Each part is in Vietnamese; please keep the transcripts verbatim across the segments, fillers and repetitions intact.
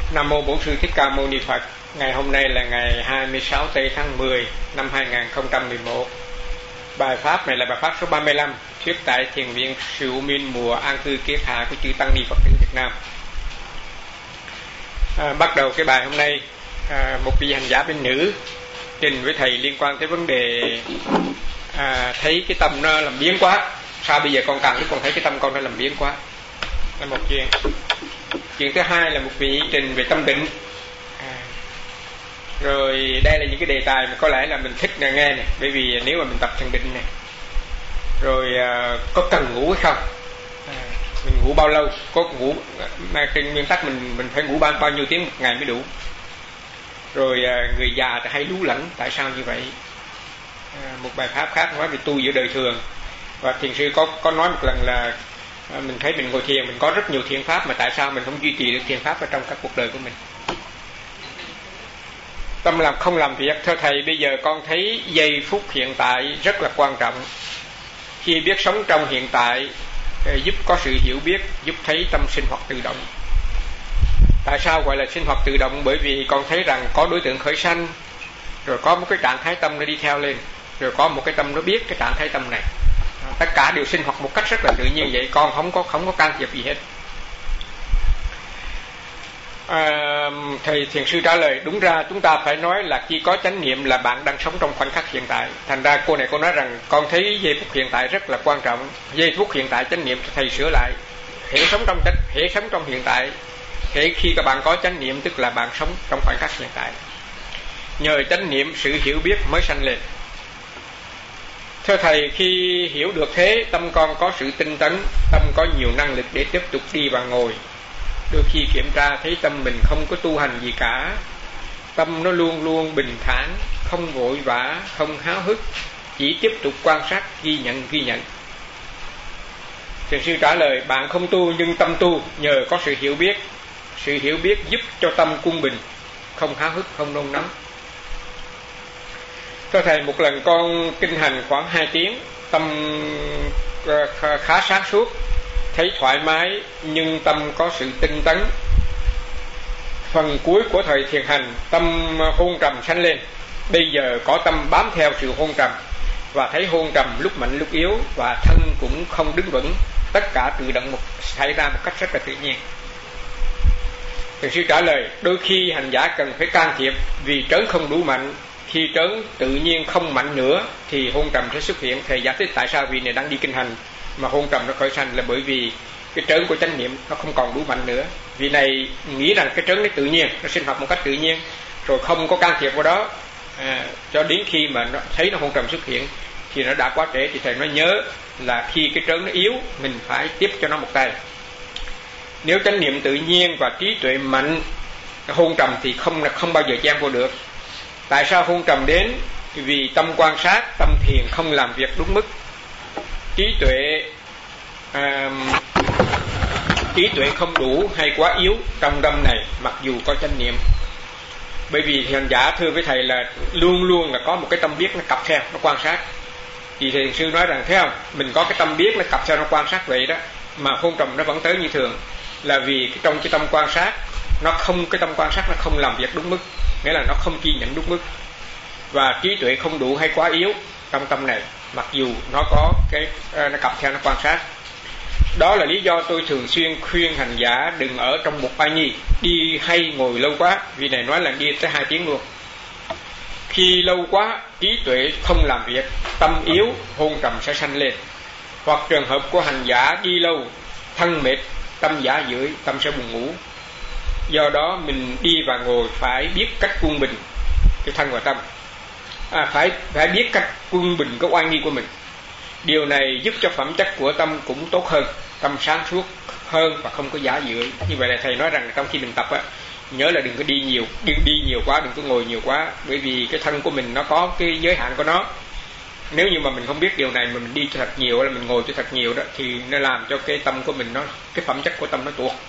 Nam mô Bổn Sư Thích Ca Mâu Ni Phật. Ngày hôm nay là ngày hai mươi sáu tây tháng mười năm hai nghìn không trăm mười một. Bài pháp này là bài pháp số ba mươi lăm, thuyết tại thiền viện Sư U Minh mùa an cư kiết hạ của chư Tăng Ni Phật tử Việt Nam. À, bắt đầu cái bài hôm nay, à, một vị hành giả bên nữ trình với thầy liên quan tới vấn đề à, thấy cái tâm nó làm biến quá. Sao bây giờ con càng lúc con thấy cái tâm con nó làm biến quá, là một chuyện. Chuyện thứ hai là một vị trình về tâm định. À, rồi đây là những cái đề tài mà có lẽ là mình thích nghe này, bởi vì nếu mà mình tập thiền định này, rồi à, có cần ngủ hay không, à, mình ngủ bao lâu, có ngủ mà trên nguyên tắc mình mình phải ngủ bao bao nhiêu tiếng một ngày mới đủ. Rồi à, người già thì hay lú lẫn, tại sao như vậy? À, một bài pháp khác nói về tu giữa đời thường, và thiền sư có có nói một lần là à, mình thấy mình ngồi thiền mình có rất nhiều thiền pháp, mà tại sao mình không duy trì được thiền pháp ở trong các cuộc đời của mình? Tâm làm không làm việc. Thưa thầy, bây giờ con thấy giây phút hiện tại rất là quan trọng. Khi biết sống trong hiện tại giúp có sự hiểu biết, giúp thấy tâm sinh hoạt tự động. Tại sao gọi là sinh hoạt tự động? Bởi vì con thấy rằng có đối tượng khởi sanh, rồi có một cái trạng thái tâm nó đi theo lên, rồi có một cái tâm nó biết cái trạng thái tâm này. Tất cả đều sinh hoạt một cách rất là tự nhiên vậy, con không có không có can thiệp gì hết. À, thầy thiền sư trả lời, đúng ra chúng ta phải nói là khi có chánh niệm là bạn đang sống trong khoảnh khắc hiện tại. Thành ra cô này cô nói rằng con thấy giây phút hiện tại rất là quan trọng. Giây phút hiện tại chánh niệm, thầy sửa lại, hễ sống trong hễ sống trong hiện tại, hễ khi các bạn có chánh niệm tức là bạn sống trong khoảnh khắc hiện tại. Nhờ chánh niệm sự hiểu biết mới sanh lên. Thưa thầy, khi hiểu được thế, tâm con có sự tinh tấn, tâm có nhiều năng lực để tiếp tục đi và ngồi. Đôi khi kiểm tra thấy tâm mình không có tu hành gì cả, tâm nó luôn luôn bình thản, không vội vã, không háo hức, chỉ tiếp tục quan sát, ghi nhận, ghi nhận. Thiền sư trả lời, bạn không tu nhưng tâm tu, nhờ có sự hiểu biết. Sự hiểu biết giúp cho tâm quân bình, không háo hức, không nôn nóng. Thưa thầy, một lần con kinh hành khoảng hai tiếng, tâm khá sáng suốt, thấy thoải mái, nhưng tâm có sự tinh tấn. Phần cuối của thời thiền hành, tâm hôn trầm sanh lên. Bây giờ có tâm bám theo sự hôn trầm, và thấy hôn trầm lúc mạnh lúc yếu, và thân cũng không đứng vững. Tất cả tự động một, xảy ra một cách rất là tự nhiên. Thiền sư trả lời, đôi khi hành giả cần phải can thiệp vì trớn không đủ mạnh. Khi trớn tự nhiên không mạnh nữa thì hôn trầm sẽ xuất hiện. Thầy giải thích tại sao vị này đang đi kinh hành mà hôn trầm nó khởi sanh, là bởi vì cái trớn của chánh niệm nó không còn đủ mạnh nữa. Vị này nghĩ rằng cái trớn nó tự nhiên, nó sinh hoạt một cách tự nhiên, rồi không có can thiệp vào đó, à, cho đến khi mà nó thấy nó hôn trầm xuất hiện thì nó đã quá trễ. Thì thầy nói nhớ là khi cái trớn nó yếu, mình phải tiếp cho nó một tay. Nếu chánh niệm tự nhiên và trí tuệ mạnh, hôn trầm thì không không bao giờ chen vô được. Tại sao hôn trầm đến? Vì tâm quan sát, tâm thiền không làm việc đúng mức. Trí tuệ à, trí tuệ không đủ hay quá yếu trong đâm này, mặc dù có chánh niệm. Bởi vì hành giả thưa với thầy là luôn luôn là có một cái tâm biết nó cặp theo, nó quan sát. Thì thiền sư nói rằng thấy không, mình có cái tâm biết nó cặp theo, nó quan sát vậy đó, mà hôn trầm nó vẫn tới như thường, là vì cái trong cái tâm quan sát nó không, cái tâm quan sát nó không làm việc đúng mức, nghĩa là nó không ghi nhận đúng mức. Và trí tuệ không đủ hay quá yếu trong tâm này, mặc dù nó có cái nó cặp theo, nó quan sát. Đó là lý do tôi thường xuyên khuyên hành giả đừng ở trong một bài nhi, đi hay ngồi lâu quá. Vì này nói là đi tới hai tiếng luôn. Khi lâu quá trí tuệ không làm việc, tâm yếu, hôn trầm sẽ sanh lên. Hoặc trường hợp của hành giả đi lâu, thân mệt, tâm giả dưỡi, tâm sẽ buồn ngủ. Do đó mình đi và ngồi phải biết cách quân bình cái thân và tâm, à, phải phải biết cách quân bình cái oai nghi của mình. Điều này giúp cho phẩm chất của tâm cũng tốt hơn, tâm sáng suốt hơn và không có giả dưỡi. Như vậy là thầy nói rằng trong khi mình tập á, nhớ là đừng có đi nhiều, đừng đi nhiều quá, đừng có ngồi nhiều quá, bởi vì cái thân của mình nó có cái giới hạn của nó. Nếu như mà mình không biết điều này mà mình đi cho thật nhiều, là mình ngồi cho thật nhiều đó, thì nó làm cho cái tâm của mình nó, cái phẩm chất của tâm nó tuột.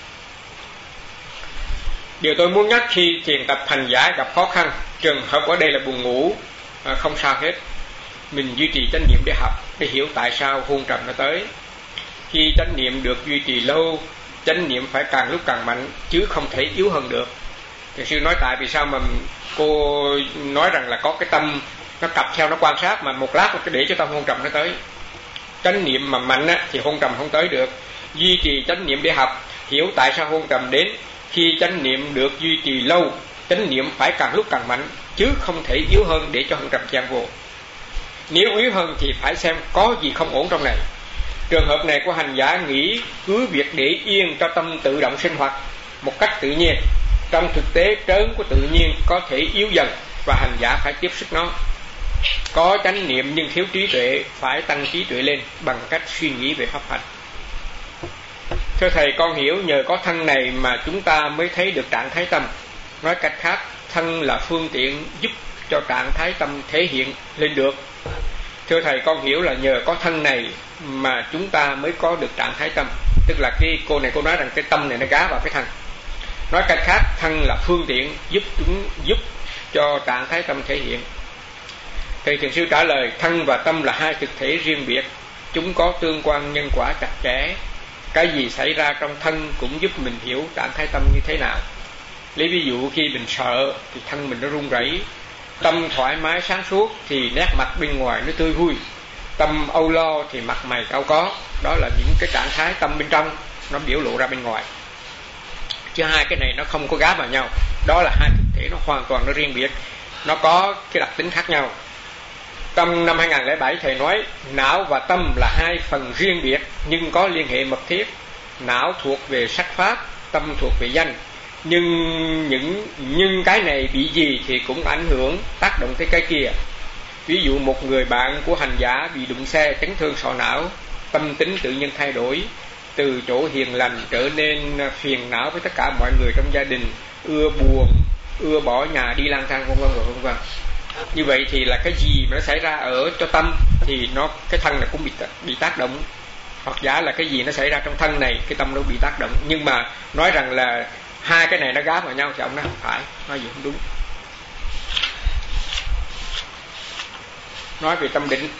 Điều tôi muốn nhắc khi thiền tập hành giả gặp khó khăn, trường hợp ở đây là buồn ngủ, à, không sao hết, mình duy trì chánh niệm để học, để hiểu tại sao hôn trầm nó tới. Khi chánh niệm được duy trì lâu, chánh niệm phải càng lúc càng mạnh, chứ không thể yếu hơn được. Thiền sư nói tại vì sao mà cô nói rằng là có cái tâm nó cặp theo nó quan sát, mà một lát để cho tâm hôn trầm nó tới. Chánh niệm mà mạnh á, thì hôn trầm không tới được. Duy trì chánh niệm để học hiểu tại sao hôn trầm đến. Khi chánh niệm được duy trì lâu, chánh niệm phải càng lúc càng mạnh, chứ không thể yếu hơn để cho hôn trầm chan vô. Nếu yếu hơn thì phải xem có gì không ổn trong này. Trường hợp này của hành giả nghĩ cứ việc để yên cho tâm tự động sinh hoạt một cách tự nhiên. Trong thực tế trớn của tự nhiên có thể yếu dần và hành giả phải tiếp sức nó. Có chánh niệm nhưng thiếu trí tuệ, phải tăng trí tuệ lên bằng cách suy nghĩ về pháp hành. Thưa thầy, con hiểu nhờ có thân này mà chúng ta mới thấy được trạng thái tâm. Nói cách khác, thân là phương tiện giúp cho trạng thái tâm thể hiện lên được. Thưa thầy, con hiểu là nhờ có thân này mà chúng ta mới có được trạng thái tâm. Tức là cái cô này cô nói rằng cái tâm này nó gá vào cái thân. Nói cách khác, thân là phương tiện giúp chúng giúp cho trạng thái tâm thể hiện. Thầy Thiền sư trả lời, thân và tâm là hai thực thể riêng biệt, chúng có tương quan nhân quả chặt chẽ. Cái gì xảy ra trong thân cũng giúp mình hiểu trạng thái tâm như thế nào. Lấy ví dụ khi mình sợ thì thân mình nó run rẩy, tâm thoải mái sáng suốt thì nét mặt bên ngoài nó tươi vui, tâm âu lo thì mặt mày cau có. Đó là những cái trạng thái tâm bên trong nó biểu lộ ra bên ngoài, chứ hai cái này nó không có gáp vào nhau. Đó là hai thực thể nó hoàn toàn nó riêng biệt, nó có cái đặc tính khác nhau. Trong năm hai không không bảy thầy nói não và tâm là hai phần riêng biệt nhưng có liên hệ mật thiết. Não thuộc về sắc pháp, tâm thuộc về danh. Nhưng những nhưng cái này bị gì thì cũng ảnh hưởng tác động tới cái kia. Ví dụ một người bạn của hành giả bị đụng xe chấn thương sọ não, tâm tính tự nhiên thay đổi, từ chỗ hiền lành trở nên phiền não với tất cả mọi người trong gia đình, ưa buồn, ưa bỏ nhà đi lang thang, vân vân và vân vân. Như vậy thì là cái gì mà nó xảy ra ở cho tâm thì nó cái thân này cũng bị bị tác động. Hoặc giả là cái gì nó xảy ra trong thân này, cái tâm nó bị tác động. Nhưng mà nói rằng là hai cái này nó gáp vào nhau thì ông nói không phải, nói gì không đúng. Nói về tâm định.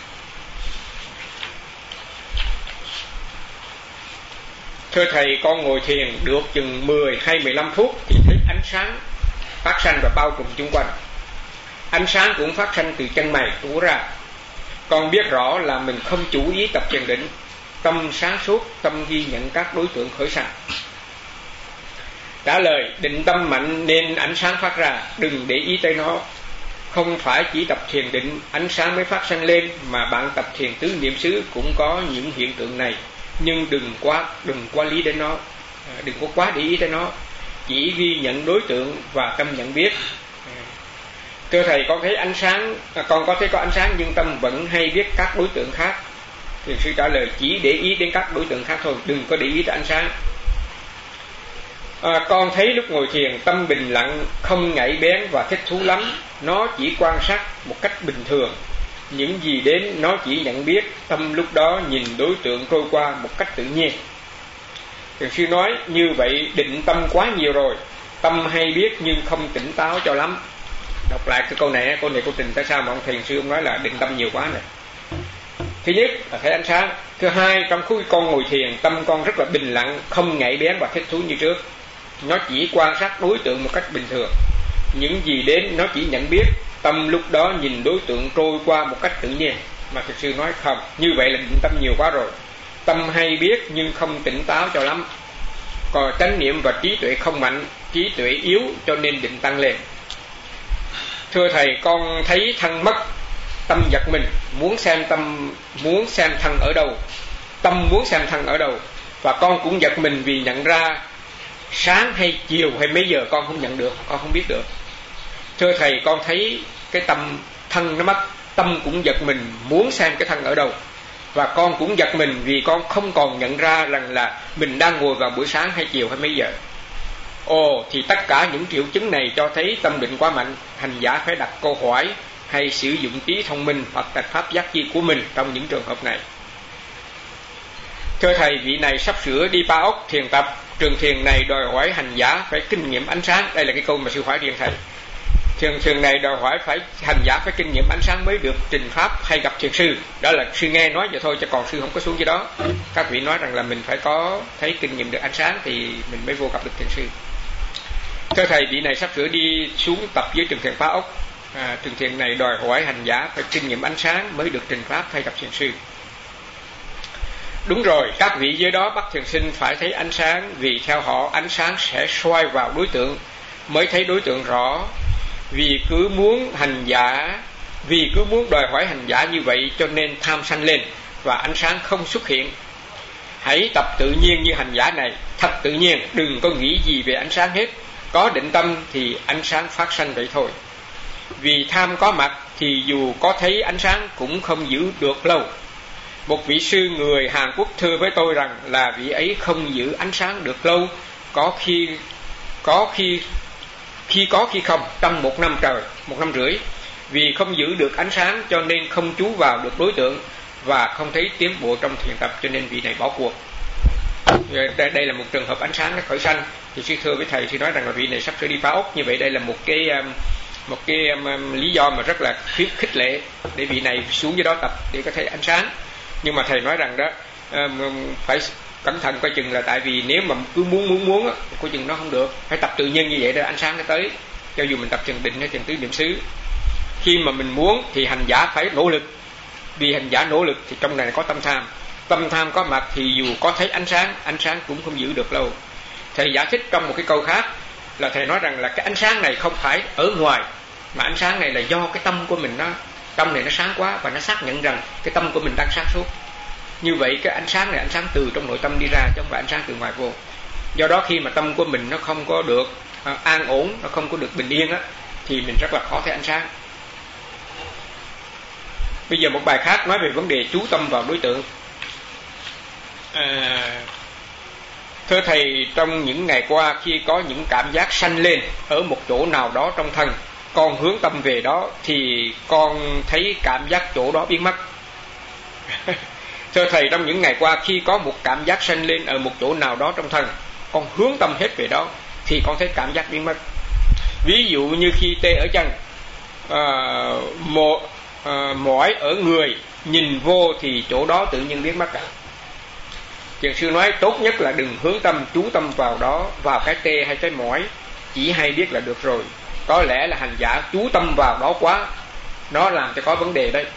Thưa thầy, con ngồi thiền được chừng mười hay mười lăm phút thì thấy ánh sáng phát sanh và bao trùm chung quanh. Ánh sáng cũng phát sanh từ chân mày túa ra. Con biết rõ là mình không chú ý tập thiền định, tâm sáng suốt, tâm ghi nhận các đối tượng khởi sanh. Trả lời, định tâm mạnh nên ánh sáng phát ra, đừng để ý tới nó. Không phải chỉ tập thiền định ánh sáng mới phát sanh lên, mà bạn tập thiền tứ niệm xứ cũng có những hiện tượng này. Nhưng đừng quá đừng quá lý đến nó, đừng có quá để ý tới nó, chỉ ghi nhận đối tượng và tâm nhận biết. Thưa thầy, con thấy ánh sáng, con có thấy có ánh sáng nhưng tâm vẫn hay biết các đối tượng khác. Thiền sư trả lời, chỉ để ý đến các đối tượng khác thôi, đừng có để ý tới ánh sáng. À, con thấy lúc ngồi thiền tâm bình lặng, không nhảy bén và thích thú lắm. Nó chỉ quan sát một cách bình thường, những gì đến nó chỉ nhận biết. Tâm lúc đó nhìn đối tượng trôi qua một cách tự nhiên. Thiền sư nói, như vậy định tâm quá nhiều rồi, tâm hay biết nhưng không tỉnh táo cho lắm. Đọc lại cái câu này, câu này cô trình tại sao mà ông thiền sư ông nói là định tâm nhiều quá này. Thứ nhất là thấy ánh sáng. Thứ hai, trong khi con ngồi thiền, tâm con rất là bình lặng, không nhảy bén và thích thú như trước. Nó chỉ quan sát đối tượng một cách bình thường, những gì đến nó chỉ nhận biết. Tâm lúc đó nhìn đối tượng trôi qua một cách tự nhiên. Mà thiền sư nói không, như vậy là định tâm nhiều quá rồi, tâm hay biết nhưng không tỉnh táo cho lắm. Còn chánh niệm và trí tuệ không mạnh, trí tuệ yếu cho nên định tăng lên. Thưa thầy, con thấy thân mất, tâm giật mình, muốn xem tâm muốn xem thân ở đâu, tâm muốn xem thân ở đâu, và con cũng giật mình vì nhận ra sáng hay chiều hay mấy giờ con không nhận được, con không biết được. Thưa thầy, con thấy cái tâm thân nó mất, tâm cũng giật mình muốn xem cái thân ở đâu, và con cũng giật mình vì con không còn nhận ra rằng là mình đang ngồi vào buổi sáng hay chiều hay mấy giờ. Ồ, thì tất cả những triệu chứng này cho thấy tâm định quá mạnh. Hành giả phải đặt câu hỏi hay sử dụng trí thông minh hoặc tạch pháp giác chi của mình trong những trường hợp này. Thưa thầy, vị này sắp sửa đi Ba Ốc thiền tập. Trường thiền này đòi hỏi hành giả phải kinh nghiệm ánh sáng. Đây là cái câu mà sư hỏi riêng thầy. Thiền thiền này đòi hỏi phải hành giả phải kinh nghiệm ánh sáng mới được trình pháp hay gặp thiền sư. Đó là sư nghe nói vậy thôi, chứ còn sư không có xuống dưới đó. Các vị nói rằng là mình phải có thấy kinh nghiệm được ánh sáng thì mình mới vô gặp được thiền sư. thưa thầy, vị này sắp sửa đi xuống tập với Trường Thiền Phá Ốc. À, Trường Thiền này đòi hỏi hành giả phải kinh nghiệm ánh sáng mới được trình pháp thay gặp thiền sư. Đúng rồi, các vị dưới đó bắt thiền sinh phải thấy ánh sáng, vì theo họ ánh sáng sẽ soi vào đối tượng mới thấy đối tượng rõ. Vì cứ muốn hành giả, vì cứ muốn đòi hỏi hành giả như vậy cho nên tham sanh lên và ánh sáng không xuất hiện. Hãy tập tự nhiên như hành giả này, thật tự nhiên, đừng có nghĩ gì về ánh sáng hết. Có định tâm thì ánh sáng phát sanh vậy thôi. Vì tham có mặt thì dù có thấy ánh sáng cũng không giữ được lâu. Một vị sư người Hàn Quốc thưa với tôi rằng là vị ấy không giữ ánh sáng được lâu, có khi có khi khi có khi không, trong một năm trời, một năm rưỡi. Vì không giữ được ánh sáng cho nên không chú vào được đối tượng và không thấy tiến bộ trong thiền tập, cho nên vị này bỏ cuộc. Đây, đây là một trường hợp ánh sáng nó khởi sanh. Thì sư thưa với thầy, sư nói rằng là vị này sắp sửa đi phá ốc. Như vậy đây là một cái một cái um, lý do mà rất là khuyến khích lệ để vị này xuống dưới đó tập để có thể ánh sáng. Nhưng mà thầy nói rằng đó um, phải cẩn thận coi chừng, là tại vì nếu mà cứ muốn muốn muốn á, coi chừng nó không được. Phải tập tự nhiên như vậy để ánh sáng nó tới. Cho dù mình tập thiền định hay thiền tứ niệm xứ, khi mà mình muốn thì hành giả phải nỗ lực. Vì hành giả nỗ lực thì trong này có tâm tham. Tâm tham có mặt thì dù có thấy ánh sáng, ánh sáng cũng không giữ được lâu. Thầy giải thích trong một cái câu khác là thầy nói rằng là cái ánh sáng này không phải ở ngoài, mà ánh sáng này là do cái tâm của mình, nó tâm này nó sáng quá và nó xác nhận rằng cái tâm của mình đang sáng suốt. Như vậy cái ánh sáng này ánh sáng từ trong nội tâm đi ra, chứ không phải ánh sáng từ ngoài vô. Do đó khi mà tâm của mình nó không có được à, an ổn, nó không có được bình yên á, thì mình rất là khó thấy ánh sáng. Bây giờ một bài khác nói về vấn đề chú tâm vào đối tượng. À, thưa thầy, trong những ngày qua khi có những cảm giác sanh lên ở một chỗ nào đó trong thân, con hướng tâm về đó thì con thấy cảm giác chỗ đó biến mất. Thưa thầy, trong những ngày qua khi có một cảm giác sanh lên ở một chỗ nào đó trong thân, con hướng tâm hết về đó thì con thấy cảm giác biến mất. Ví dụ như khi tê ở chân, à, mồ, à, mỏi ở người, nhìn vô thì chỗ đó tự nhiên biến mất cả. Thiền sư nói tốt nhất là đừng hướng tâm, chú tâm vào đó, vào cái tê hay cái mỏi, chỉ hay biết là được rồi. Có lẽ là hành giả chú tâm vào đó quá, nó làm cho có vấn đề đấy.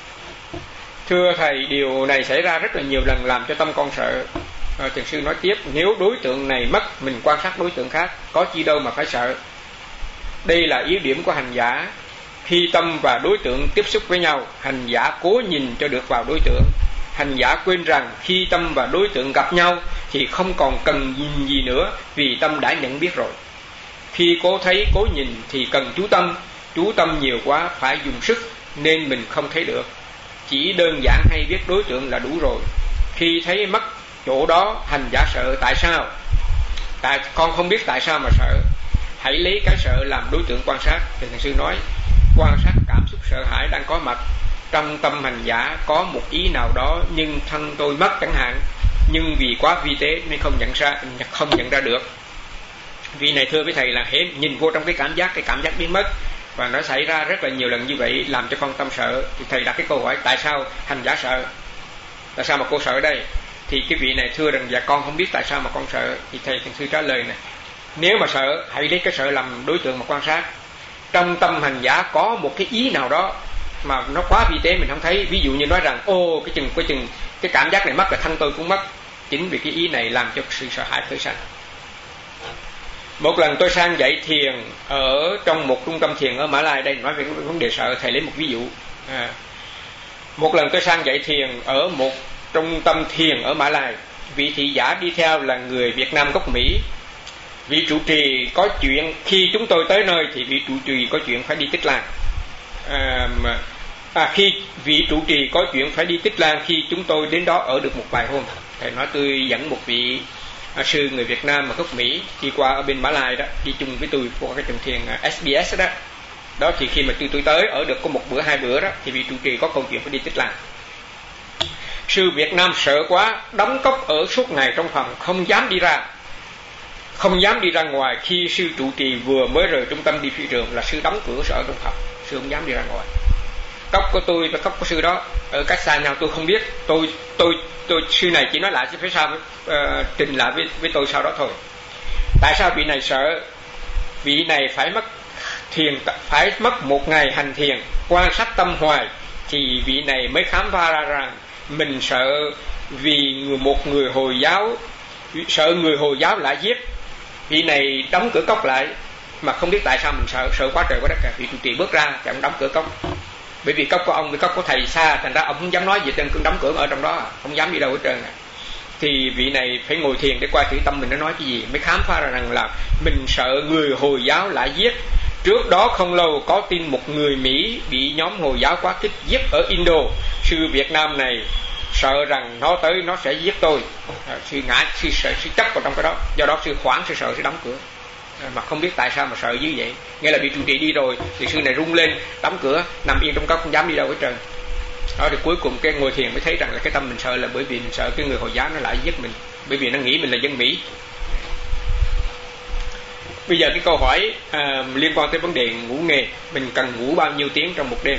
Thưa thầy, điều này xảy ra rất là nhiều lần làm cho tâm con sợ. à, Thiền sư nói tiếp, nếu đối tượng này mất, mình quan sát đối tượng khác, có chi đâu mà phải sợ. Đây là yếu điểm của hành giả. Khi tâm và đối tượng tiếp xúc với nhau, hành giả cố nhìn cho được vào đối tượng. Hành giả quên rằng khi tâm và đối tượng gặp nhau thì không còn cần nhìn gì nữa, vì tâm đã nhận biết rồi. Khi cố thấy, cố nhìn thì cần chú tâm. Chú tâm nhiều quá phải dùng sức nên mình không thấy được. Chỉ đơn giản hay biết đối tượng là đủ rồi. Khi thấy mất chỗ đó, hành giả sợ. Tại sao? Tại con không biết tại sao mà sợ. Hãy lấy cái sợ làm đối tượng quan sát. Thì Thiền sư nói, quan sát cảm xúc sợ hãi đang có mặt. Trong tâm hành giả có một ý nào đó nhưng thân tôi mất chẳng hạn, nhưng vì quá vi tế nên không nhận ra, không nhận ra được. Vị này thưa với thầy là hễ nhìn vô trong cái cảm giác, cái cảm giác biến mất. Và nó xảy ra rất là nhiều lần như vậy, làm cho con tâm sợ. Thì thầy đặt cái câu hỏi, tại sao hành giả sợ? Tại sao mà cô sợ đây? Thì cái vị này thưa rằng dạ con không biết tại sao mà con sợ. Thì thầy Thiền sư trả lời này, nếu mà sợ, hãy lấy cái sợ làm đối tượng mà quan sát. Trong tâm hành giả có một cái ý nào đó mà nó quá vi tế mình không thấy. Ví dụ như nói rằng ô cái chừng cái chừng cái cảm giác này mất là thân tôi cũng mất. Chính vì cái ý này làm cho sự sợ hãi khởi sanh. Một lần tôi sang dạy thiền ở trong một trung tâm thiền ở Mã Lai. Đây nói về vấn đề sợ, thầy lấy một ví dụ. à, Một lần tôi sang dạy thiền ở một trung tâm thiền ở Mã Lai. Vị thị giả đi theo là người Việt Nam gốc Mỹ. Vị trụ trì có chuyện, khi chúng tôi tới nơi thì vị trụ trì có chuyện phải đi Tích Lan. À, à, khi vị trụ trì có chuyện phải đi Tích Lan khi chúng tôi đến đó ở được một vài hôm. Thầy nói tôi dẫn một vị à, sư người Việt Nam mà gốc Mỹ đi qua ở bên Mã Lai đó, đi chung với tôi qua cái trường thiền ét bê ét đó. Đó thì khi mà tôi tôi tới ở được có một bữa hai bữa đó thì vị trụ trì có câu chuyện phải đi Tích Lan. Sư Việt Nam sợ quá, đóng cốc ở suốt ngày trong phòng, không dám đi ra. Không dám đi ra ngoài. Khi sư trụ trì vừa mới rời trung tâm đi phi trường là sư đóng cửa sở trong phòng, sư không dám đi ra ngoài. Cốc của tôi và cốc của sư đó ở cách xa nhau tôi không biết. Tôi tôi tôi sư này chỉ nói lại chứ phía sau uh, trình lại với với tôi sau đó thôi. Tại sao vị này sợ? vị này phải mất thiền, phải mất một ngày hành thiền, quan sát tâm hoài, thì vị này mới khám phá ra rằng mình sợ vì một người Hồi giáo, sợ người Hồi giáo lại giết. Vị này đóng cửa cốc lại, mà không biết tại sao mình sợ, sợ quá trời quá đất. Vị trụ trì bước ra thì ông đóng cửa cốc, bởi vì cốc của ông với cốc của thầy xa, thành ra ông không dám nói gì, nên cứ đóng cửa ở trong đó, không dám đi đâu hết trơn. Thì vị này phải ngồi thiền để coi thử tâm mình nó nói cái gì, mới khám phá ra rằng là mình sợ người Hồi giáo lại giết. Trước đó không lâu có tin một người Mỹ bị nhóm Hồi giáo quá khích giết ở Indo. Sư Việt Nam này sợ rằng nó tới nó sẽ giết tôi, à, sư ngã, sư sợ, sư chấp vào trong cái đó, do đó sư hoảng, sư sợ, sư đóng cửa. À, mà không biết tại sao mà sợ như vậy. Nghĩa là bị trụ trì đi rồi thì sư này rung lên, đóng cửa, nằm yên trong cốc, không dám đi đâu hết trơn. Đó thì cuối cùng cái ngồi thiền mới thấy rằng là cái tâm mình sợ là bởi vì mình sợ cái người Hồi giáo nó lại giết mình, bởi vì nó nghĩ mình là dân Mỹ. Bây giờ cái câu hỏi à, liên quan tới vấn đề ngủ nghề, mình cần ngủ bao nhiêu tiếng trong một đêm?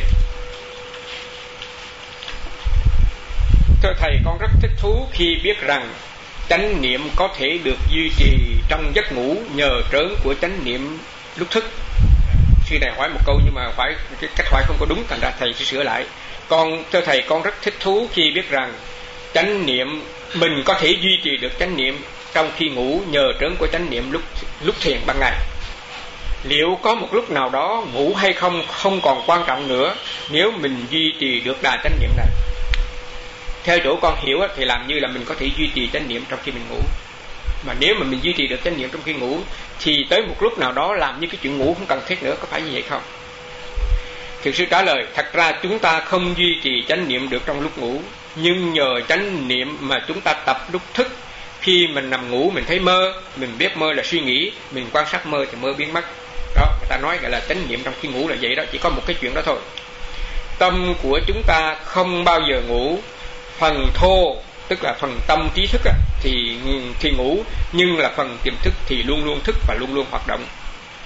Thưa thầy, con rất thích thú khi biết rằng chánh niệm có thể được duy trì trong giấc ngủ nhờ trớn của chánh niệm lúc thức. Sư này hỏi một câu nhưng mà phải cái cách hỏi không có đúng, thành ra thầy sẽ sửa lại. Con thưa thầy, con rất thích thú khi biết rằng chánh niệm mình có thể duy trì được chánh niệm trong khi ngủ nhờ trớn của chánh niệm lúc lúc thiền ban ngày. Liệu có một lúc nào đó ngủ hay không không còn quan trọng nữa nếu mình duy trì được đà chánh niệm này? Theo chỗ con hiểu thì làm như là mình có thể duy trì chánh niệm trong khi mình ngủ. Mà nếu mà mình duy trì được chánh niệm trong khi ngủ thì tới một lúc nào đó làm như cái chuyện ngủ không cần thiết nữa, có phải như vậy không? Thiền sư trả lời, thật ra chúng ta không duy trì chánh niệm được trong lúc ngủ, nhưng nhờ chánh niệm mà chúng ta tập lúc thức. Khi mình nằm ngủ mình thấy mơ, mình biết mơ là suy nghĩ, mình quan sát mơ thì mơ biến mất. Đó, người ta nói gọi là chánh niệm trong khi ngủ là vậy đó, chỉ có một cái chuyện đó thôi. Tâm của chúng ta không bao giờ ngủ. Phần thô, tức là phần tâm trí thức thì, thì ngủ, nhưng là phần tiềm thức thì luôn luôn thức và luôn luôn hoạt động.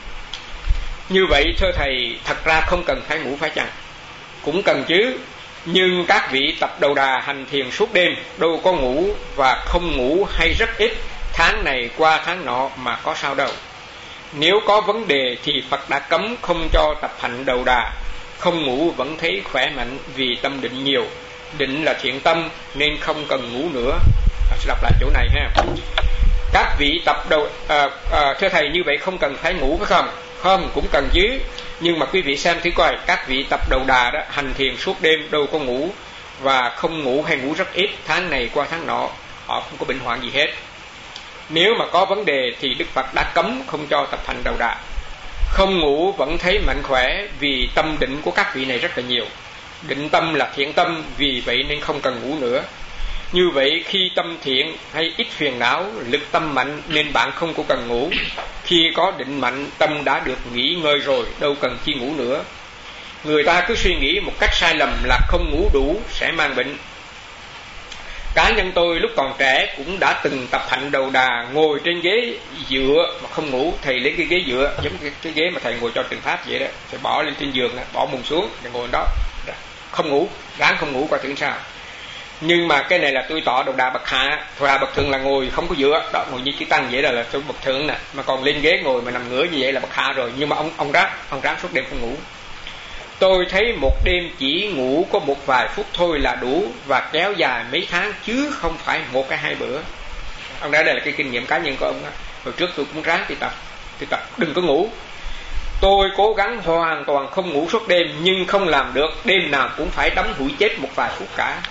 Như vậy thưa thầy, thật ra không cần phải ngủ phải chăng? Cũng cần chứ, nhưng các vị tập đầu đà hành thiền suốt đêm đâu có ngủ, và không ngủ hay rất ít, tháng này qua tháng nọ mà có sao đâu. Nếu có vấn đề thì Phật đã cấm không cho tập hành đầu đà. Không ngủ vẫn thấy khỏe mạnh vì tâm định nhiều. Định là thiện tâm nên không cần ngủ nữa. À, sẽ đọc lại chỗ này ha. Các vị tập đầu à, à, thưa thầy, như vậy không cần phải ngủ phải không? Không, cũng cần chứ. Nhưng mà quý vị xem thử coi, các vị tập đầu đà đó hành thiền suốt đêm đâu có ngủ, và không ngủ hay ngủ rất ít, tháng này qua tháng nọ, họ không có bệnh hoạn gì hết. Nếu mà có vấn đề thì Đức Phật đã cấm không cho tập hành đầu đà. Không ngủ vẫn thấy mạnh khỏe vì tâm định của các vị này rất là nhiều. Định tâm là thiện tâm, vì vậy nên không cần ngủ nữa. Như vậy khi tâm thiện hay ít phiền não, lực tâm mạnh nên bạn không có cần ngủ. Khi có định mạnh, tâm đã được nghỉ ngơi rồi, đâu cần chi ngủ nữa. Người ta cứ suy nghĩ một cách sai lầm là không ngủ đủ sẽ mang bệnh. Cá nhân tôi lúc còn trẻ cũng đã từng tập hạnh đầu đà, ngồi trên ghế dựa mà không ngủ. Thầy lấy cái ghế dựa giống cái, cái ghế mà thầy ngồi cho Trình Pháp vậy đó, thầy bỏ lên trên giường, bỏ mùng xuống để ngồi đó, không ngủ, ráng không ngủ coi thử sao. Nhưng mà cái này là tôi tọa đầu đà bậc hạ, đầu đà bậc thượng là ngồi không có dựa đó, ngồi như chữ tăng vậy đó là tôi bậc thượng nè, mà còn lên ghế ngồi mà nằm ngửa như vậy là bậc hạ rồi. Nhưng mà ông ông ráng ông ráng suốt đêm không ngủ. Tôi thấy một đêm chỉ ngủ có một vài phút thôi là đủ, và kéo dài mấy tháng chứ không phải một cái hai bữa. Ông nói đây là cái kinh nghiệm cá nhân của ông đó. Hồi trước tôi cũng ráng đi tập, đi tập đừng có ngủ. Tôi cố gắng hoàn toàn không ngủ suốt đêm, nhưng không làm được, đêm nào cũng phải đắm hủi chết một vài phút cả.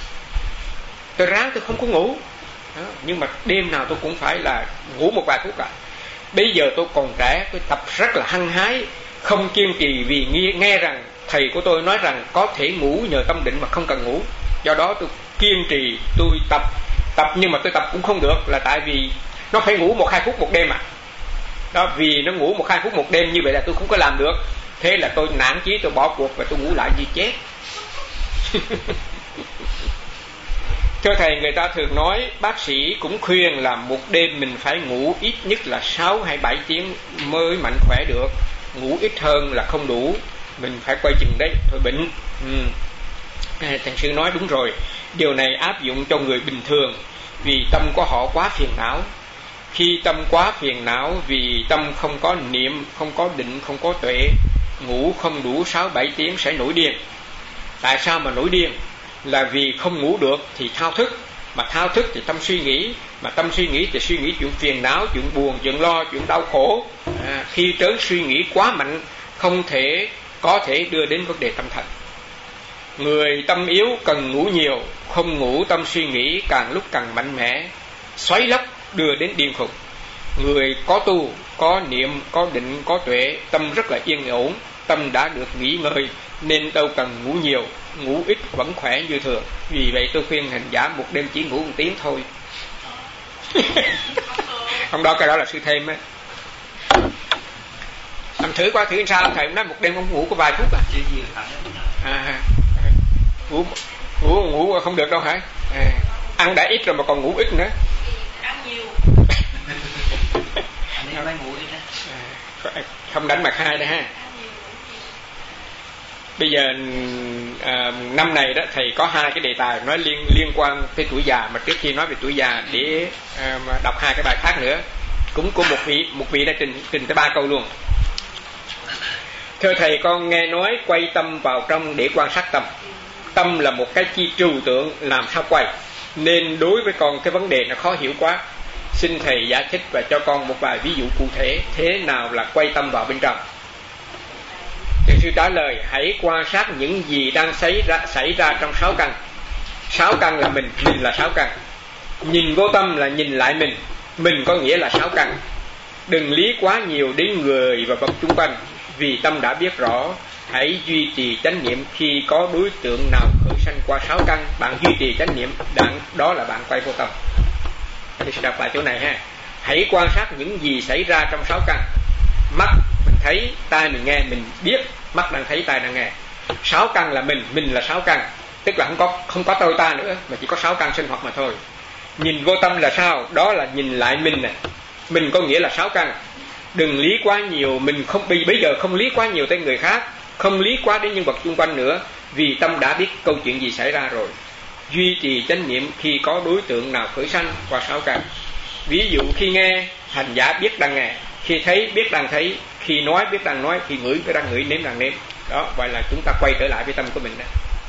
Tôi ráng tôi không có ngủ đó, nhưng mà đêm nào tôi cũng phải là ngủ một vài phút cả. Bây giờ tôi còn trẻ, tôi tập rất là hăng hái, không kiên trì vì nghe, nghe rằng thầy của tôi nói rằng có thể ngủ nhờ tâm định mà không cần ngủ. Do đó tôi kiên trì, tôi tập tập nhưng mà tôi tập cũng không được, là tại vì nó phải ngủ một hai phút một đêm mà. Đó, vì nó ngủ một hai phút một đêm như vậy là tôi không có làm được. Thế là tôi nản chí, tôi bỏ cuộc và tôi ngủ lại như chết. Thưa thầy, người ta thường nói, bác sĩ cũng khuyên là một đêm mình phải ngủ ít nhất là sáu hay bảy tiếng mới mạnh khỏe được. Ngủ ít hơn là không đủ, mình phải quay chừng đấy, thôi bệnh. Ừ. À, thầy sư nói đúng rồi, điều này áp dụng cho người bình thường, vì tâm của họ quá phiền não. Khi tâm quá phiền não vì tâm không có niệm, không có định, không có tuệ, ngủ không đủ sáu bảy tiếng sẽ nổi điên. Tại sao mà nổi điên? Là vì không ngủ được thì thao thức, mà thao thức thì tâm suy nghĩ, mà tâm suy nghĩ thì suy nghĩ chuyện phiền não, chuyện buồn, chuyện lo, chuyện đau khổ. À, khi trớn suy nghĩ quá mạnh, không thể có thể đưa đến vấn đề tâm thần. Người tâm yếu cần ngủ nhiều, không ngủ tâm suy nghĩ càng lúc càng mạnh mẽ, xoáy lốc đưa đến điên khùng. Người có tu, có niệm, có định, có tuệ, tâm rất là yên ổn, tâm đã được nghỉ ngơi nên đâu cần ngủ nhiều, ngủ ít vẫn khỏe như thường. Vì vậy tôi khuyên hành giả một đêm chỉ ngủ một tiếng thôi. Không đó, cái đó là sư thêm á. Làm thử qua thử sao, thầy nói một đêm không ngủ có vài phút à. À, ngủ ngủ ngủ không được đâu hả? À, ăn đã ít rồi mà còn ngủ ít nữa. Ăn nhiều. À, không đánh mặt hai đây ha. Bây giờ à, năm này đó thầy có hai cái đề tài nói liên liên quan tới tuổi già, mà trước khi nói về tuổi già để à, đọc hai cái bài khác nữa, cũng của một vị một vị đã trình trình tới ba câu luôn. Thưa thầy, con nghe nói quay tâm vào trong để quan sát tâm. Tâm là một cái chi trừu tượng, làm sao quay? Nên đối với con cái vấn đề nó khó hiểu quá. Xin thầy giải thích và cho con một vài ví dụ cụ thể thế nào là quay tâm vào bên trong. Thiền sư trả lời: hãy quan sát những gì đang xảy ra, xảy ra trong sáu căn. Sáu căn là mình, mình là sáu căn. Nhìn vô tâm là nhìn lại mình, mình có nghĩa là sáu căn. Đừng lý quá nhiều đến người và vật chung quanh, vì tâm đã biết rõ. Hãy duy trì chánh niệm, khi có đối tượng nào khởi sanh qua sáu căn, bạn duy trì chánh niệm, đó là bạn quay vô tâm. Tôi sẽ đọc lại chỗ này ha. Hãy quan sát những gì xảy ra trong sáu căn. Mắt mình thấy, tai mình nghe, mình biết mắt đang thấy, tai đang nghe. Sáu căn là mình, mình là sáu căn, tức là không có không có tôi ta nữa, mà chỉ có sáu căn sinh hoạt mà thôi. Nhìn vô tâm là sao? Đó là nhìn lại mình nè. Mình có nghĩa là sáu căn. Đừng lý quá nhiều, mình không bây giờ không lý quá nhiều tới người khác, không lý quá đến nhân vật xung quanh nữa, vì tâm đã biết câu chuyện gì xảy ra rồi. Duy trì chánh niệm khi có đối tượng nào khởi sanh qua sáu căn. Ví dụ khi nghe, hành giả biết đang nghe; khi thấy, biết đang thấy; khi nói, biết đang nói; khi ngửi, biết đang ngửi; nếm đang nếm. Đó, vậy là chúng ta quay trở lại với tâm của mình đó.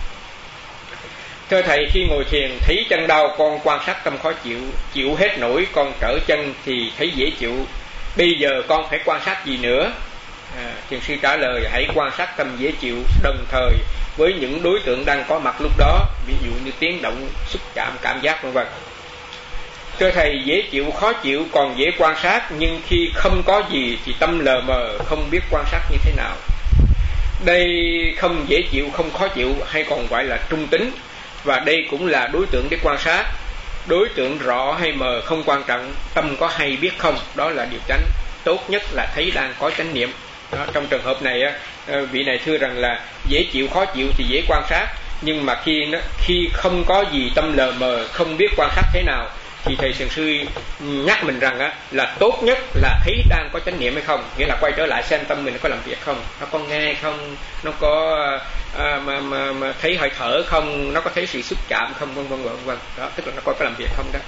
Thưa thầy, khi ngồi thiền thấy chân đau, con quan sát tâm khó chịu, chịu hết nổi, con trở chân thì thấy dễ chịu. Bây giờ con phải quan sát gì nữa? À, thiền sư trả lời: hãy quan sát tâm dễ chịu đồng thời với những đối tượng đang có mặt lúc đó, ví dụ như tiếng động, xúc chạm, cảm giác vân vân. Thưa thầy, dễ chịu, khó chịu còn dễ quan sát, nhưng khi không có gì thì tâm lờ mờ, không biết quan sát như thế nào. Đây không dễ chịu, không khó chịu hay còn gọi là trung tính, và đây cũng là đối tượng để quan sát. Đối tượng rõ hay mờ không quan trọng, tâm có hay biết không, đó là điều chánh. Tốt nhất là thấy đang có chánh niệm. Đó, trong trường hợp này vị này thưa rằng là dễ chịu, khó chịu thì dễ quan sát, nhưng mà khi nó, khi không có gì, tâm lờ mờ, không biết quan sát thế nào, thì thầy thiền sư nhắc mình rằng á, là tốt nhất là thấy đang có chánh niệm hay không, nghĩa là quay trở lại xem tâm mình có làm việc không, nó có nghe không, nó có à, mà, mà, mà thấy hơi thở không, nó có thấy sự xúc chạm không, vân vân vân vân. Đó, tức là nó có có làm việc không đó.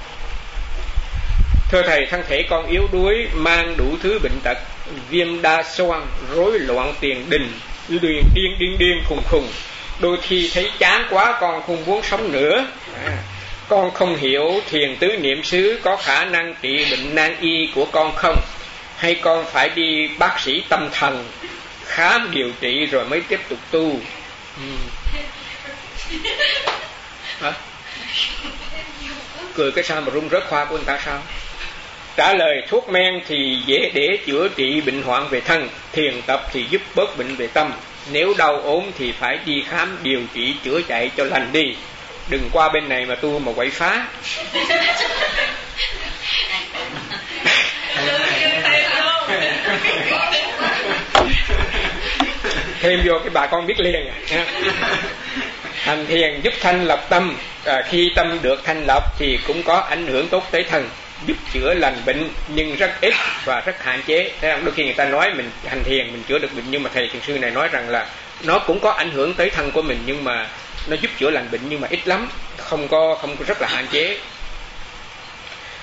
Thưa thầy, thân thể con yếu đuối, mang đủ thứ bệnh tật, viêm đa xoang, rối loạn tiền đình, điên điên điên điên khùng khùng. Đôi khi thấy chán quá, con không muốn sống nữa. À, con không hiểu thiền tứ niệm xứ có khả năng trị bệnh nan y của con không? Hay con phải đi bác sĩ tâm thần khám điều trị rồi mới tiếp tục tu? Ừ. Hả? Cười cái sao mà rung rớt khoa của người ta sao? Trả lời: thuốc men thì dễ để chữa trị bệnh hoạn về thân, thiền tập thì giúp bớt bệnh về tâm. Nếu đau ốm thì phải đi khám điều trị chữa chạy cho lành đi, đừng qua bên này mà tu mà quậy phá. Thêm vô cái bà con biết liền à. Hành thiền giúp thanh lọc tâm, à, khi tâm được thanh lọc thì cũng có ảnh hưởng tốt tới thân, giúp chữa lành bệnh nhưng rất ít và rất hạn chế. Thế đôi khi người ta nói mình hành thiền mình chữa được bệnh, nhưng mà thầy thiền sư này nói rằng là nó cũng có ảnh hưởng tới thân của mình, nhưng mà nó giúp chữa lành bệnh nhưng mà ít lắm, không có không có rất là hạn chế.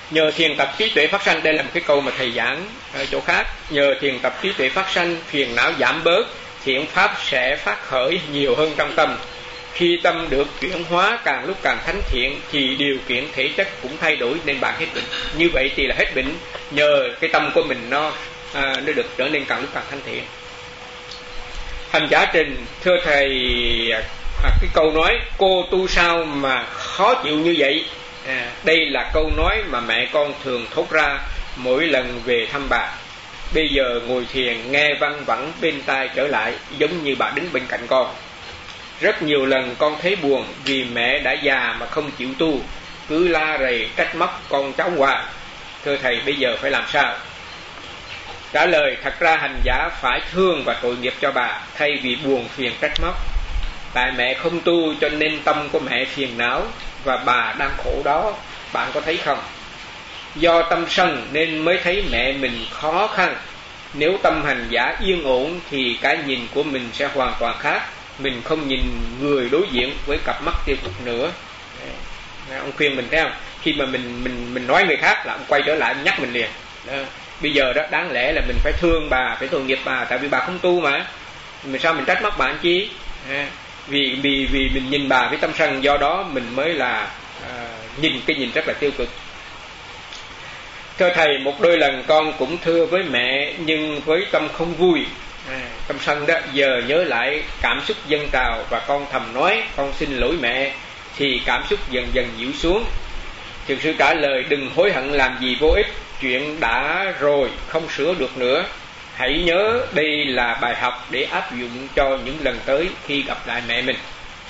Nhờ thiền tập trí tuệ phát sanh, đây là một cái câu mà thầy giảng ở chỗ khác. Nhờ thiền tập trí tuệ phát sanh, phiền não giảm bớt, thiện pháp sẽ phát khởi nhiều hơn trong tâm. Khi tâm được chuyển hóa càng lúc càng thánh thiện thì điều kiện thể chất cũng thay đổi nên bạn hết bệnh. Như vậy thì là hết bệnh nhờ cái tâm của mình nó à, nó được trở nên càng lúc càng thánh thiện. Hành giả Trình: thưa thầy, à, cái câu nói cô tu sao mà khó chịu như vậy, à, đây là câu nói mà mẹ con thường thốt ra mỗi lần về thăm bà. Bây giờ ngồi thiền nghe văng vẳng bên tai trở lại, giống như bà đứng bên cạnh con. Rất nhiều lần con thấy buồn vì mẹ đã già mà không chịu tu, cứ la rầy trách móc con cháu hoài. Thưa thầy, bây giờ phải làm sao? Trả lời: thật ra hành giả phải thương và tội nghiệp cho bà, thay vì buồn phiền trách móc. Tại mẹ không tu cho nên tâm của mẹ phiền não, và bà đang khổ đó, bạn có thấy không? Do tâm sân nên mới thấy mẹ mình khó khăn. Nếu tâm hành giả yên ổn thì cái nhìn của mình sẽ hoàn toàn khác. Mình không nhìn người đối diện với cặp mắt tiêu cực nữa. Ông khuyên mình thấy không? Khi mà mình mình mình nói người khác là ông quay trở lại nhắc mình liền. Đó. Bây giờ đó đáng lẽ là mình phải thương bà, phải tội nghiệp bà, tại vì bà không tu mà. Mình sao mình trách móc bà anh chi? À, vì vì vì mình nhìn bà với tâm sân, do đó mình mới là à, nhìn cái nhìn rất là tiêu cực. Thưa thầy, một đôi lần con cũng thưa với mẹ nhưng với tâm không vui, à, tâm sân đó. Giờ nhớ lại cảm xúc dâng trào và con thầm nói con xin lỗi mẹ, thì cảm xúc dần dần dịu xuống. Thiền sư trả lời: đừng hối hận làm gì vô ích, chuyện đã rồi không sửa được nữa. Hãy nhớ đây là bài học để áp dụng cho những lần tới khi gặp lại mẹ mình.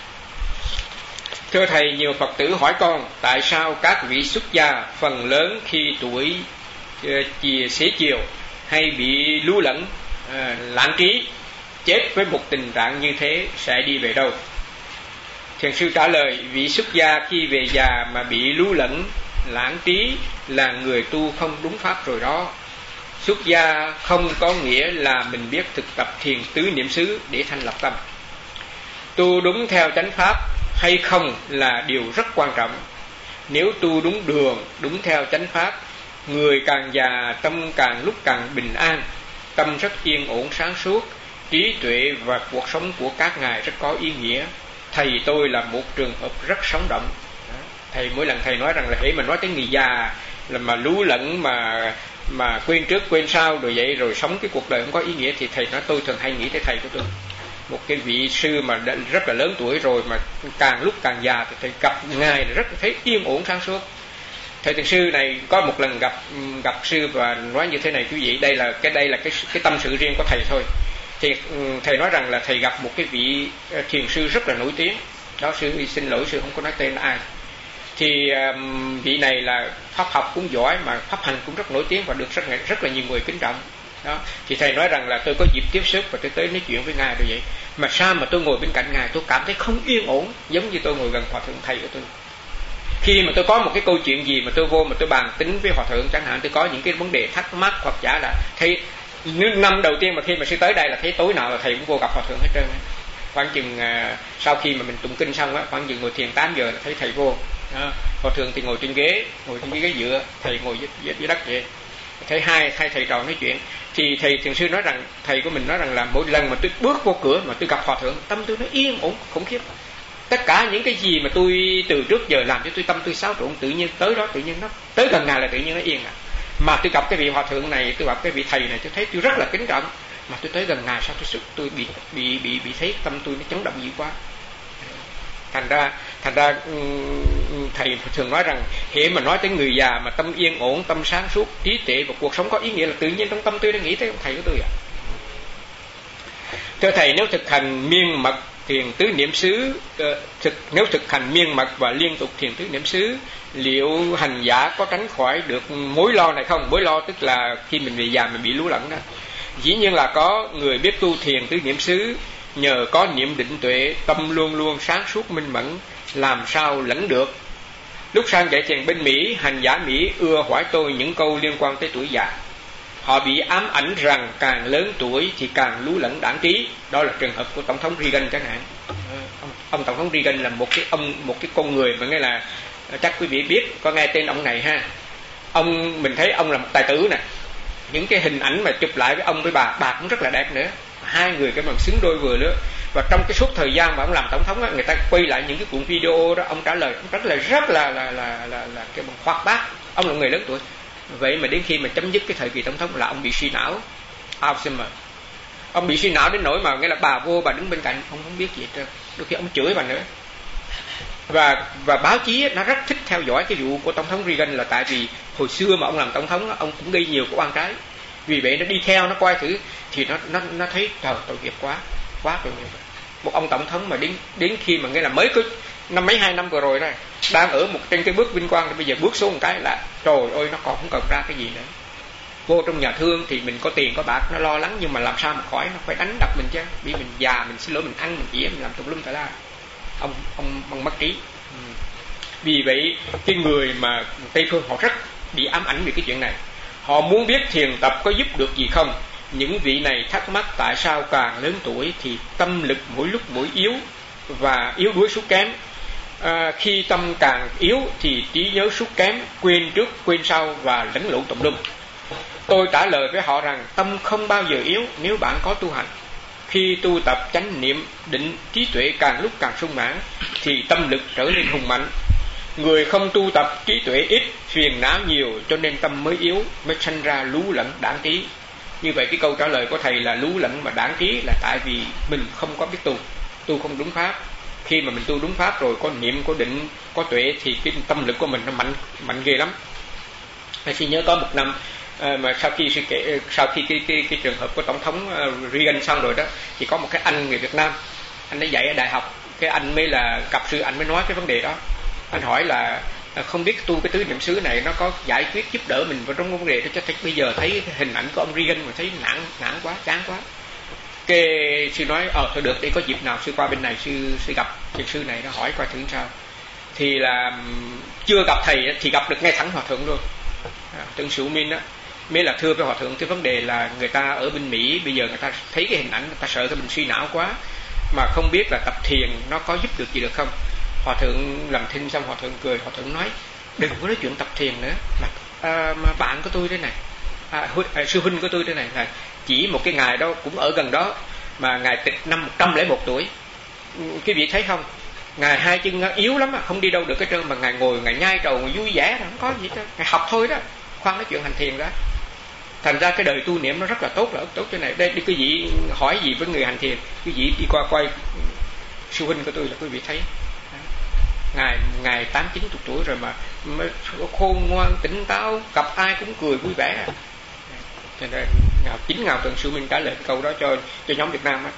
Thưa thầy, nhiều Phật tử hỏi con tại sao các vị xuất gia phần lớn khi tuổi chìa xế chiều hay bị lú lẫn, à, lãng trí, chết với một tình trạng như thế sẽ đi về đâu? Thiền sư trả lời: vị xuất gia khi về già mà bị lú lẫn, lãng trí là người tu không đúng pháp rồi đó. Xuất gia không có nghĩa là mình biết thực tập thiền tứ niệm xứ để thanh lập tâm. Tu đúng theo chánh pháp hay không là điều rất quan trọng. Nếu tu đúng đường, đúng theo chánh pháp, người càng già tâm càng lúc càng bình an, tâm rất yên ổn sáng suốt, trí tuệ và cuộc sống của các ngài rất có ý nghĩa. Thầy tôi là một trường hợp rất sống động. Thầy mỗi lần thầy nói rằng là hễ mà nói tới người già là mà lú lẫn, mà mà quên trước quên sau rồi vậy, rồi sống cái cuộc đời không có ý nghĩa, thì thầy nói tôi thường hay nghĩ tới thầy của tôi, một cái vị sư mà rất là lớn tuổi rồi mà càng lúc càng già, thì thầy gặp ngài rất thấy yên ổn sáng suốt. Thầy thiền sư này có một lần gặp gặp sư và nói như thế này quý vị, đây là cái đây là cái cái tâm sự riêng của thầy thôi. Thì thầy nói rằng là thầy gặp một cái vị thiền sư rất là nổi tiếng đó. Sư xin lỗi, sư không có nói tên là ai. Thì um, vị này là pháp học cũng giỏi mà pháp hành cũng rất nổi tiếng và được rất rất là nhiều người kính trọng đó. Thì thầy nói rằng là tôi có dịp tiếp xúc và tôi tới nói chuyện với ngài rồi vậy, mà sao mà tôi ngồi bên cạnh ngài tôi cảm thấy không yên ổn, giống như tôi ngồi gần hòa thượng thầy của tôi. Khi mà tôi có một cái câu chuyện gì mà tôi vô mà tôi bàn tính với hòa thượng chẳng hạn, tôi có những cái vấn đề thắc mắc hoặc giả là thấy năm đầu tiên mà khi mà sư tới đây là thấy tối nào là thầy cũng vô gặp hòa thượng hết trơn. Khoảng chừng uh, sau khi mà mình tụng kinh xong á, khoảng chừng ngồi thiền tám giờ là thấy thầy vô. Đó. Hòa thượng thì ngồi trên ghế, ngồi trên cái ghế dựa, thầy ngồi dưới, dưới, dưới đất vậy. Thấy hai hai thầy trò nói chuyện. Thì thầy thiền sư nói rằng, thầy của mình nói rằng là mỗi lần mà tôi bước vô cửa mà tôi gặp hòa thượng, tâm tôi nó yên ổn khủng khiếp. Tất cả những cái gì mà tôi từ trước giờ làm cho tôi tâm tôi xáo trộn, tự nhiên tới đó tự nhiên nó tới gần ngài là tự nhiên nó yên à. Mà tôi gặp cái vị hòa thượng này, tôi gặp cái vị thầy này, tôi thấy tôi rất là kính trọng. Mà tôi tới gần ngài sao tôi tôi bị bị bị bị thấy tâm tôi nó chấn động dữ quá. Thành ra thành ra thầy thường nói rằng hễ mà nói tới người già mà tâm yên ổn, tâm sáng suốt, trí tuệ và cuộc sống có ý nghĩa là tự nhiên trong tâm tôi đã nghĩ tới ông thầy của tôi ạ. Thưa thầy, nếu thực hành miên mật thiền tứ niệm xứ, thực nếu thực hành miên mật và liên tục thiền tứ niệm xứ, liệu hành giả có tránh khỏi được mối lo này không? Mối lo tức là khi mình về già mình bị lú lẫn đó. Dĩ nhiên là có. Người biết tu thiền tứ niệm xứ nhờ có niệm định tuệ, tâm luôn luôn sáng suốt minh mẫn, làm sao lẫn được. Lúc sang dạy thiền bên Mỹ, hành giả Mỹ ưa hỏi tôi những câu liên quan tới tuổi già. Họ bị ám ảnh rằng càng lớn tuổi thì càng lú lẫn đãng trí. Đó là trường hợp của tổng thống Reagan chẳng hạn. Ông, ông tổng thống Reagan là một cái ông một cái con người mà nghe là chắc quý vị biết, có nghe tên ông này ha. Ông mình thấy ông là một tài tử nè, những cái hình ảnh mà chụp lại với ông với bà bà cũng rất là đẹp nữa, hai người cái bằng xứng đôi vừa nữa. Và trong cái suốt thời gian mà ông làm tổng thống á, người ta quay lại những cái cuộn video đó, ông trả lời ông rất là rất là là là là, là cái bằng hoạt bát. Ông là người lớn tuổi, vậy mà đến khi mà chấm dứt cái thời kỳ tổng thống là ông bị suy não, Alzheimer. Ông bị suy não đến nỗi mà nghĩa là bà vô bà đứng bên cạnh ông không biết gì hết trơn, đôi khi ông chửi bà nữa. Và và báo chí nó rất thích theo dõi cái vụ của tổng thống Reagan, là tại vì hồi xưa mà ông làm tổng thống ông cũng gây nhiều cái oan trái, vì vậy nó đi theo nó coi thử thì nó nó nó thấy trời tội nghiệp quá quá tội nghiệp. Một ông tổng thống mà đến đến khi mà nghĩa là mới có năm mấy hai năm vừa rồi đây đang ở một trên cái bước vinh quang, thì bây giờ bước xuống một cái là trời ơi nó còn không cần ra cái gì nữa. Vô trong nhà thương thì mình có tiền có bạc nó lo lắng, nhưng mà làm sao mà khỏi, nó phải đánh đập mình chứ, vì mình già mình xin lỗi mình ăn mình chĩa mình làm tùm lum tà la. Ông ông ông mất trí. Ừ. Vì vậy cái người mà Tây phương họ rất bị ám ảnh về cái chuyện này, họ muốn biết thiền tập có giúp được gì không. Những vị này thắc mắc tại sao càng lớn tuổi thì tâm lực mỗi lúc mỗi yếu và yếu đuối sút kém. À, khi tâm càng yếu thì trí nhớ sút kém, quên trước quên sau và lẫn lộn tùm lum. Tôi trả lời với họ rằng tâm không bao giờ yếu nếu bạn có tu hành. Khi tu tập chánh niệm, định, trí tuệ càng lúc càng sung mãn thì tâm lực trở nên hùng mạnh. Người không tu tập, trí tuệ ít, phiền não nhiều, cho nên tâm mới yếu, mới sanh ra lú lẫn đãng trí. Như vậy cái câu trả lời của thầy là lú lẫn và đãng trí là tại vì mình không có biết tu, tu không đúng pháp. Khi mà mình tu đúng pháp rồi, có niệm, có định, có tuệ thì cái tâm lực của mình nó mạnh mạnh ghê lắm. Thầy xin nhớ có một năm à, mà sau khi sau khi cái, cái, cái trường hợp của tổng thống uh, Reagan xong rồi đó, thì có một cái anh người Việt Nam, anh ấy dạy ở đại học, cái anh mới là cặp sư, anh mới nói cái vấn đề đó. Anh hỏi là không biết tu cái tứ niệm xứ này nó có giải quyết giúp đỡ mình vào trong vấn đề đó, cho thấy bây giờ thấy hình ảnh của ông Reagan mà thấy nản nản quá, chán quá. Cái sư nói ờ thôi được, để có dịp nào sư qua bên này sư sư gặp thiền sư này, nó hỏi coi thử sao. Thì là chưa gặp thầy thì gặp được ngay thẳng hòa thượng luôn. À, thượng Sửu Minh á mới là thưa với hòa thượng cái vấn đề là người ta ở bên Mỹ bây giờ người ta thấy cái hình ảnh, người ta sợ cái mình suy não quá, mà không biết là tập thiền nó có giúp được gì được không. Hòa thượng làm thinh xong hòa thượng cười, hòa thượng nói đừng có nói chuyện tập thiền nữa, mà, à, mà bạn của tôi thế này, à, à, sư huynh của tôi thế này, là chỉ một cái ngày đó cũng ở gần đó mà ngài tịch năm một trăm lẻ một tuổi. Cái vị thấy không, ngài hai chân yếu lắm mà không đi đâu được cái trơn, mà ngài ngồi ngài nhai trầu ngài vui vẻ, không có gì hết, ngài học thôi đó, khoan nói chuyện hành thiền đó. Thành ra cái đời tu niệm nó rất là tốt, là tốt chỗ này. Đây đi quý vị hỏi gì với người hành thiền, quý vị đi qua quay sư huynh của tôi là quý vị thấy ngài ngài tám chín chục tuổi rồi mà khôn ngoan tỉnh táo, gặp ai cũng cười vui vẻ. Cho nên chính ngào Tần Sư Minh trả lời câu đó cho cho nhóm Việt Nam á.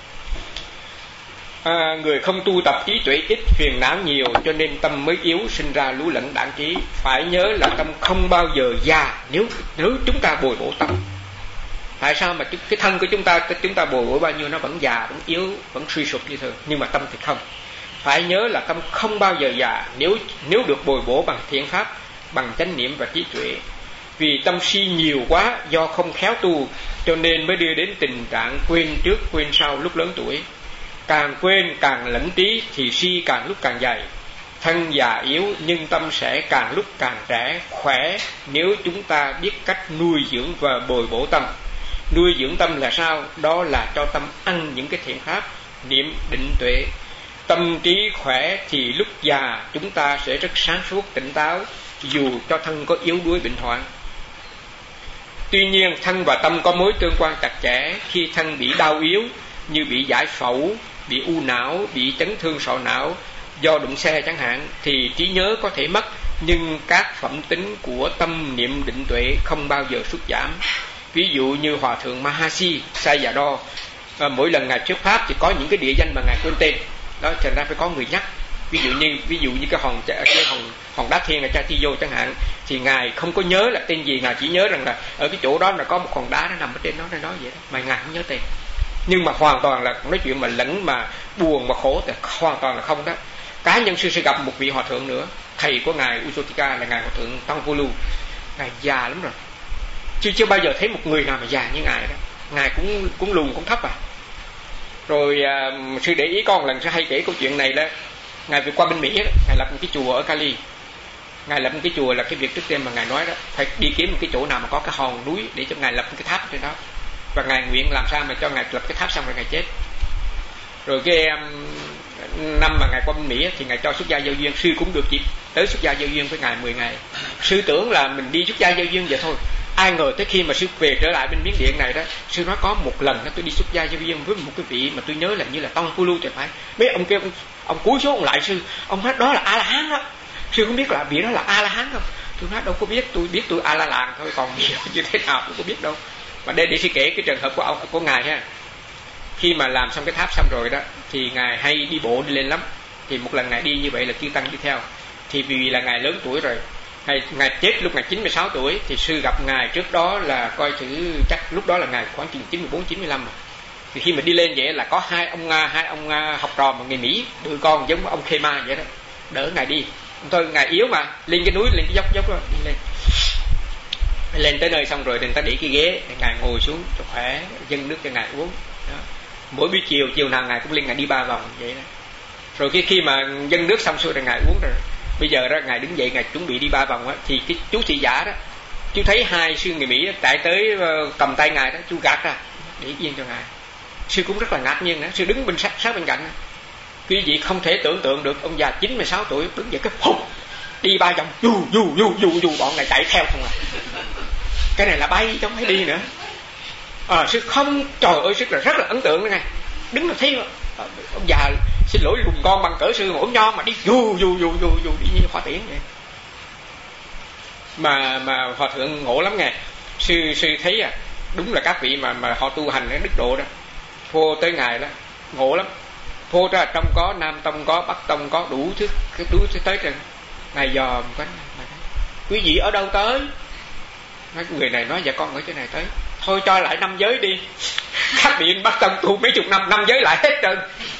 À, người không tu tập trí tuệ ít, phiền não nhiều, cho nên tâm mới yếu, sinh ra lú lẫn đãng trí. Phải nhớ là tâm không bao giờ già nếu nếu chúng ta bồi bổ tâm. Tại sao mà cái thân của chúng ta chúng ta bồi bổ bao nhiêu nó vẫn già, vẫn yếu, vẫn suy sụp như thường, nhưng mà tâm thì không. Phải nhớ là tâm không bao giờ già nếu nếu được bồi bổ bằng thiện pháp, bằng chánh niệm và trí tuệ. Vì tâm si nhiều quá do không khéo tu, cho nên mới đưa đến tình trạng quên trước quên sau lúc lớn tuổi. Càng quên càng lẫn trí thì si càng lúc càng dày. Thân già yếu nhưng tâm sẽ càng lúc càng trẻ, khỏe nếu chúng ta biết cách nuôi dưỡng và bồi bổ tâm. Nuôi dưỡng tâm là sao? Đó là cho tâm ăn những cái thiện pháp, niệm, định, tuệ. Tâm trí khỏe thì lúc già chúng ta sẽ rất sáng suốt, tỉnh táo, dù cho thân có yếu đuối bệnh hoạn. Tuy nhiên thân và tâm có mối tương quan chặt chẽ. Khi thân bị đau yếu như bị giải phẫu, bị u não, bị chấn thương sọ não do đụng xe chẳng hạn, thì trí nhớ có thể mất, nhưng các phẩm tính của tâm niệm định tuệ không bao giờ sút giảm. Ví dụ như Hòa thượng Mahasi Sayadaw, à, mỗi lần ngài thuyết pháp thì có những cái địa danh mà ngài quên tên đó, thành ra phải có người nhắc. Ví dụ như ví dụ như cái hòn cái hòn hòn đá thiên ở Chatiyo chẳng hạn, thì ngài không có nhớ là tên gì, ngài chỉ nhớ rằng là ở cái chỗ đó là có một hòn đá nó nằm ở trên đó, nó nói vậy đó, mà ngài không nhớ tên. Nhưng mà hoàn toàn là nói chuyện mà lẫn mà buồn mà khổ thì hoàn toàn là không đó. Cá nhân sư sẽ gặp một vị hòa thượng nữa, thầy của ngài Usotika là ngài hòa thượng Tangvolu. Ngài già lắm rồi, chưa chưa bao giờ thấy một người nào mà già như ngài đó. Ngài cũng cũng lùn cũng thấp à. Rồi à, sư để ý con lần sư hay kể câu chuyện này là ngài vừa qua bên Mỹ đó, ngài lập một cái chùa ở Cali. Ngài lập một cái chùa là cái việc trước tiên mà ngài nói đó, phải đi kiếm một cái chỗ nào mà có cái hòn núi để cho ngài lập một cái tháp trên đó, và ngài nguyện làm sao mà cho ngài lập cái tháp xong rồi ngài chết. Rồi cái um, năm mà ngài qua bên Mỹ thì ngài cho xuất gia giao duyên, sư cũng được dịp tới xuất gia giao duyên với ngài mười ngày. Sư tưởng là mình đi xuất gia giao duyên vậy thôi, ai ngờ tới khi mà sư về trở lại bên Miến Điện này đó, sư nói có một lần đó tôi đi xuất gia giao duyên với một cái vị mà tôi nhớ là như là Tông Pulu thì phải. Mấy ông kêu ông, ông cúi xuống ông lại sư, ông nói đó là A La Hán đó. Sư không biết là vị đó là A La Hán không? Tôi nói đâu có biết, tôi biết tôi A La Làng thôi, còn như thế nào tôi có biết đâu. Mà đây để sư kể cái trường hợp của ông của ngài ha. Khi mà làm xong cái tháp xong rồi đó thì ngài hay đi bộ đi lên lắm. Thì một lần ngài đi như vậy là chư tăng đi theo. Thì vì là ngài lớn tuổi rồi, ngài, ngài chết lúc ngài chín mươi sáu tuổi, thì sư gặp ngài trước đó là coi thử chắc lúc đó là ngài khoảng chừng chín mươi bốn chín mươi lăm. Thì khi mà đi lên vậy là có hai ông hai ông học trò mà người Mỹ đứa con giống ông Khema vậy đó, đỡ ngài đi. Thôi ngài yếu mà, lên cái núi, lên cái dốc dốc đó, đi lên. Lên tới nơi xong rồi người ta để cái ghế để ngài ngồi xuống cho khỏe, dâng nước cho ngài uống đó. Mỗi buổi chiều chiều nào ngài cũng lên ngài đi ba vòng vậy đó. Rồi khi khi mà dâng nước xong xuôi rồi ngài uống rồi, bây giờ đó ngài đứng dậy ngài chuẩn bị đi ba vòng á, thì cái chú thị giả đó, chú thấy hai sư người Mỹ chạy tới cầm tay ngài đó, chú gạt ra để yên cho ngài. Sư cũng rất là ngạc nhiên đó, sư đứng bên sát sát bên cạnh đó. Quý vị không thể tưởng tượng được ông già chín mươi sáu tuổi đứng dậy cái phục đi ba vòng, du du du du du bọn này chạy theo không à. Cái này là bay chứ không phải đi nữa. À, sư không, trời ơi, sư là rất là ấn tượng đó nghe. Đứng là thấy ông già xin lỗi lùn con bằng cỡ sư ổn nho mà đi du du du du du đi như hòa tiễn vậy. Mà mà hòa thượng ngộ lắm nghe. Sư sư thấy à, đúng là các vị mà mà họ tu hành ở đức độ đó, vô tới ngài đó ngộ lắm. Vô ra trong có Nam Tông có, Bắc Tông có, đủ thứ cái đủ thứ tới trên. Ngài dòm cái quý vị ở đâu tới? Nói người này nói dạ con ở chỗ này tới. Thôi cho lại năm giới đi. Các vị Bắc Tông tu mấy chục năm, năm giới lại hết trơn.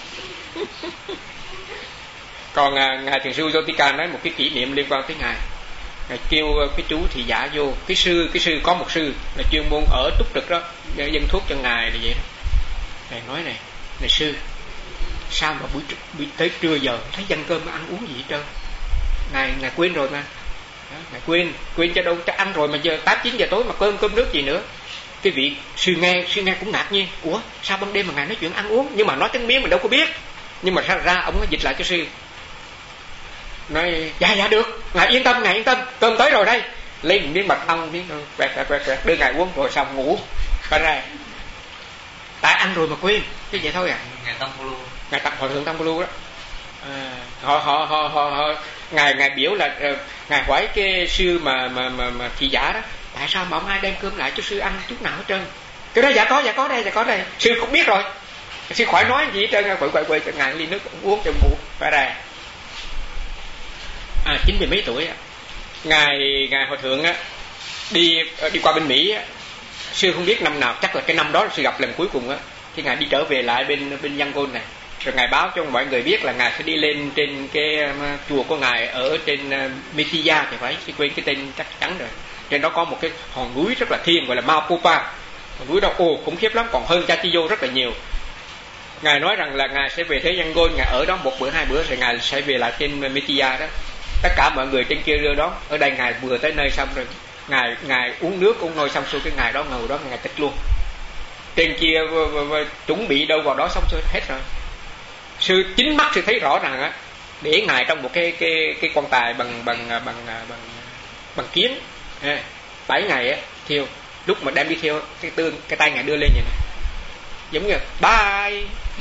Còn à, ngài thiền sư Jotika nói một cái kỷ niệm liên quan tới ngài. Ngài kêu cái chú thị giả vô, cái sư cái sư có một sư là chuyên môn ở túc trực đó, dân thuốc cho ngài là vậy đó. Ngài nói này, này sư, sao mà buổi, buổi tới trưa giờ thấy dân cơm ăn uống gì hết trơn? Ngài ngài quên rồi mà. Đó, ngài quên quên cho đâu, chắc ăn rồi mà giờ tám chín giờ tối mà cơm cơm nước gì nữa. Cái vị sư nghe sư nghe cũng ngạc nhiên, ủa sao ban đêm mà ngài nói chuyện ăn uống? Nhưng mà nói tiếng Miến mình đâu có biết. Nhưng mà ra, ra ông có dịch lại cho sư. Nói dạ dạ được, ngài yên tâm, ngài yên tâm, cơm tới rồi đây. Lấy một miếng mật ong, miếng quẹt quẹt quẹt quẹt đưa ngài uống rồi xong ngủ. Phải ra. Tại ăn rồi mà quên, cái vậy thôi à. Ngài Tâm Pulu, ngài tập hòa thượng Tâm Pulu đó. À, họ, họ họ họ họ ngài ngài biểu là uh, ngài hỏi cái sư mà mà mà, mà thị giả đó, tại sao mà ông ai đem cơm lại cho sư ăn chút nào hết trơn? Cái đó dạ có dạ có đây dạ có đây. Sư cũng biết rồi, sư khỏi nói gì hết trơn, quậy quậy quậy cho ngài ly nước uống cho ngủ. Phải ra. À, chín mươi mấy tuổi ngài ngài hòa thượng á đi đi qua bên Mỹ á, sư không biết năm nào, chắc là cái năm đó sư gặp lần cuối cùng á, thì ngài đi trở về lại bên bên Yangon này, rồi ngài báo cho mọi người biết là ngài sẽ đi lên trên cái uh, chùa của ngài ở trên uh, Metiya thì phải, sư quên cái tên chắc chắn rồi. Trên đó có một cái hòn núi rất là thiêng gọi là Maupopa. Hòn núi đó ồ khủng khiếp lắm, còn hơn Chatiyo rất là nhiều. Ngài nói rằng là ngài sẽ về thế Yangon, ngài ở đó một bữa hai bữa rồi ngài sẽ về lại trên Metiya đó. Tất cả mọi người trên kia đưa đó, ở đây ngài vừa tới nơi xong rồi ngài ngài uống nước uống nôi xong xuôi, cái ngài đó ngồi đó ngài tích luôn. Trên kia v, v, v, chuẩn bị đâu vào đó xong xuôi hết rồi. Sư chính mắt sư thấy rõ ràng á, để ngài trong một cái cái cái quan tài bằng bằng bằng bằng bằng kiến, bảy ngày á thiêu. Lúc mà đem đi thiêu, cái tương cái tay ngài đưa lên vậy này, giống như bye.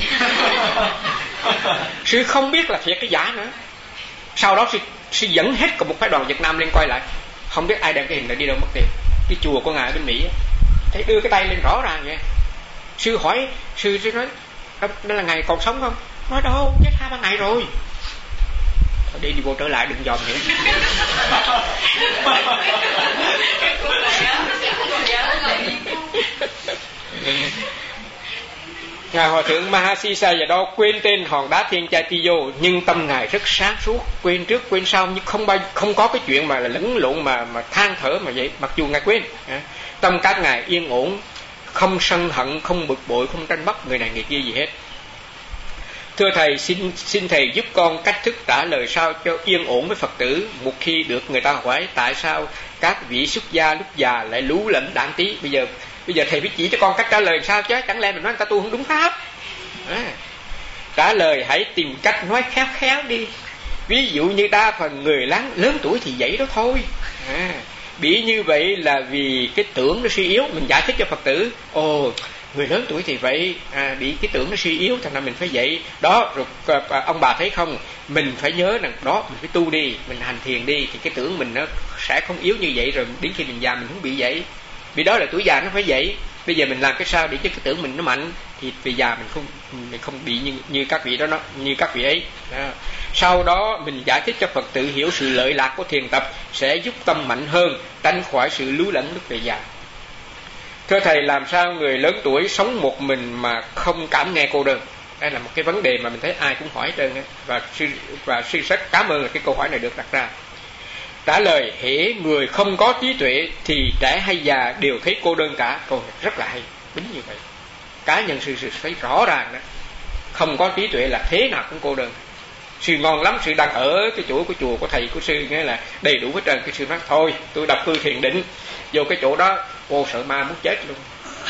Sư không biết là thiệt cái giả nữa. Sau đó sư, sư dẫn hết cả một phái đoàn Việt Nam lên coi lại, không biết ai đem cái hình này đi đâu mất tiêu. Cái chùa của ngài ở bên Mỹ á, thấy đưa cái tay lên rõ ràng vậy. Sư hỏi sư sư nói đó là ngài còn sống không? Nói đâu, chết hai ba ngày rồi. Thôi đi đi vô trở lại đừng dòm nữa. Ngài hòa thượng Mahasisa giờ đó quên tên hòn đá Thiên Chatiyo, nhưng tâm ngài rất sáng suốt, quên trước quên sau, nhưng không bao không có cái chuyện mà là lẫn lộn mà mà than thở mà vậy. Mặc dù ngài quên, tâm các ngài yên ổn, không sân hận, không bực bội, không tranh bắt người này người kia gì hết. Thưa thầy, xin xin thầy giúp con cách thức trả lời sao cho yên ổn với Phật tử. Một khi được người ta hỏi tại sao các vị xuất gia lúc già lại lú lẫn đảng tí. Bây giờ bây giờ thầy phải chỉ cho con cách trả lời sao chứ, chẳng lẽ mình nói người ta tu không đúng pháp. À, trả lời hãy tìm cách nói khéo khéo đi. Ví dụ như đa phần người lớn, lớn tuổi thì vậy đó thôi. À, bị như vậy là vì cái tưởng nó suy yếu. Mình giải thích cho Phật tử, ồ người lớn tuổi thì vậy, à, bị cái tưởng nó suy yếu, thành ra mình phải vậy đó. Rồi à, ông bà thấy không, mình phải nhớ rằng đó, mình phải tu đi, mình hành thiền đi, thì cái tưởng mình nó sẽ không yếu như vậy. Rồi đến khi mình già mình không bị vậy, vì đó là tuổi già nó phải vậy. Bây giờ mình làm cái sao để cho cái tưởng mình nó mạnh, thì vì già mình không mình không bị như như các vị đó, nó như các vị ấy đó. Sau đó mình giải thích cho Phật tử hiểu sự lợi lạc của thiền tập sẽ giúp tâm mạnh hơn, tránh khỏi sự lú lẫn lúc về già. Thưa thầy, làm sao người lớn tuổi sống một mình mà không cảm nghe cô đơn? Đây là một cái vấn đề mà mình thấy ai cũng hỏi hết trơn á, và sư và sư rất cảm ơn là cái câu hỏi này được đặt ra. Trả lời, hễ người không có trí tuệ thì trẻ hay già đều thấy cô đơn cả. Câu này rất là hay, đúng như vậy. Cá nhân sư, sư thấy rõ ràng đó, không có trí tuệ là thế nào cũng cô đơn. Sư ngon lắm, sư đang ở cái chỗ của chùa của thầy của sư, nghĩa là đầy đủ hết trơn. Cái sư nói thôi tôi đập cư thiền định, vô cái chỗ đó ô sợ ma muốn chết luôn.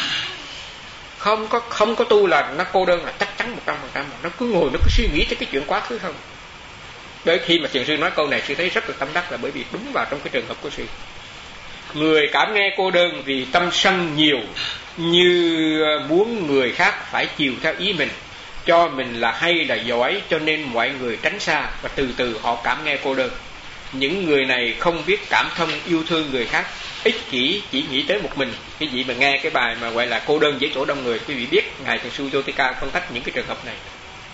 Không có không có tu là nó cô đơn là chắc chắn một trăm phần trăm. Nó cứ ngồi nó cứ suy nghĩ tới cái chuyện quá khứ không. Bởi khi mà thiền sư nói câu này, sư thấy rất là tâm đắc, là bởi vì đúng vào trong cái trường hợp của sư. Người cảm nghe cô đơn vì tâm sân nhiều, như muốn người khác phải chiều theo ý mình, cho mình là hay là giỏi, cho nên mọi người tránh xa, và từ từ họ cảm nghe cô đơn. Những người này không biết cảm thông yêu thương người khác, ích kỷ chỉ nghĩ tới một mình. Cái gì mà nghe cái bài mà gọi là cô đơn với chỗ đông người, quý vị biết ngài thiền sư Jyotika phân tích những cái trường hợp này.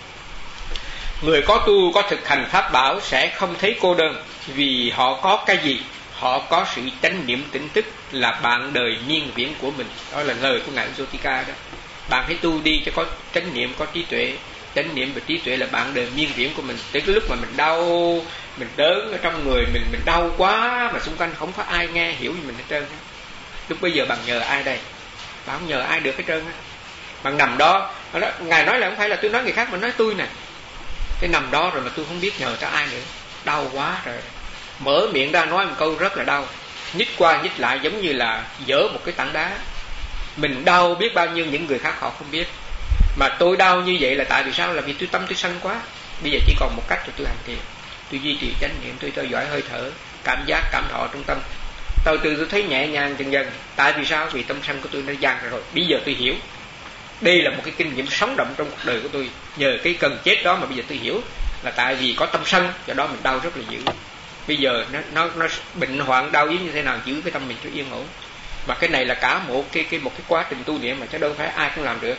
Người có tu có thực hành pháp bảo sẽ không thấy cô đơn, vì họ có cái gì? Họ có sự chánh niệm tỉnh thức là bạn đời miên viễn của mình. Đó là lời của ngài Jyotika đó. Bạn hãy tu đi cho có chánh niệm, có trí tuệ. Chánh niệm và trí tuệ là bạn đời miên viễn của mình. Tới cái lúc mà mình đau, mình đớn ở trong người mình, mình đau quá mà xung quanh không có ai nghe hiểu gì mình hết trơn. Lúc bây giờ bạn nhờ ai đây? Bạn không nhờ ai được hết trơn á. Bạn nằm đó, đó, ngài nói là không phải là tôi nói người khác mà nói tôi nè. Cái nằm đó rồi mà tôi không biết nhờ cho ai nữa, đau quá rồi. Mở miệng ra nói một câu rất là đau, nhích qua nhích lại giống như là dỡ một cái tảng đá. Mình đau biết bao nhiêu những người khác họ không biết. Mà tôi đau như vậy là tại vì sao? Là vì tôi tâm tôi sân quá. Bây giờ chỉ còn một cách là tôi hành thiền, tôi duy trì chánh niệm, tôi theo dõi hơi thở, cảm giác cảm thọ trong tâm. Từ từ tôi thấy nhẹ nhàng dần dần. Tại vì sao? Vì tâm sân của tôi nó dang rồi. Bây giờ tôi hiểu. Đây là một cái kinh nghiệm sống động trong cuộc đời của tôi. Nhờ cái cần chết đó mà bây giờ tôi hiểu là tại vì có tâm sân, do đó mình đau rất là dữ. Bây giờ nó nó nó bệnh hoạn đau yếu như thế nào, giữ cái tâm mình cho yên ổn. Mà cái này là cả một cái cái một cái quá trình tu niệm mà chứ đâu phải ai cũng làm được.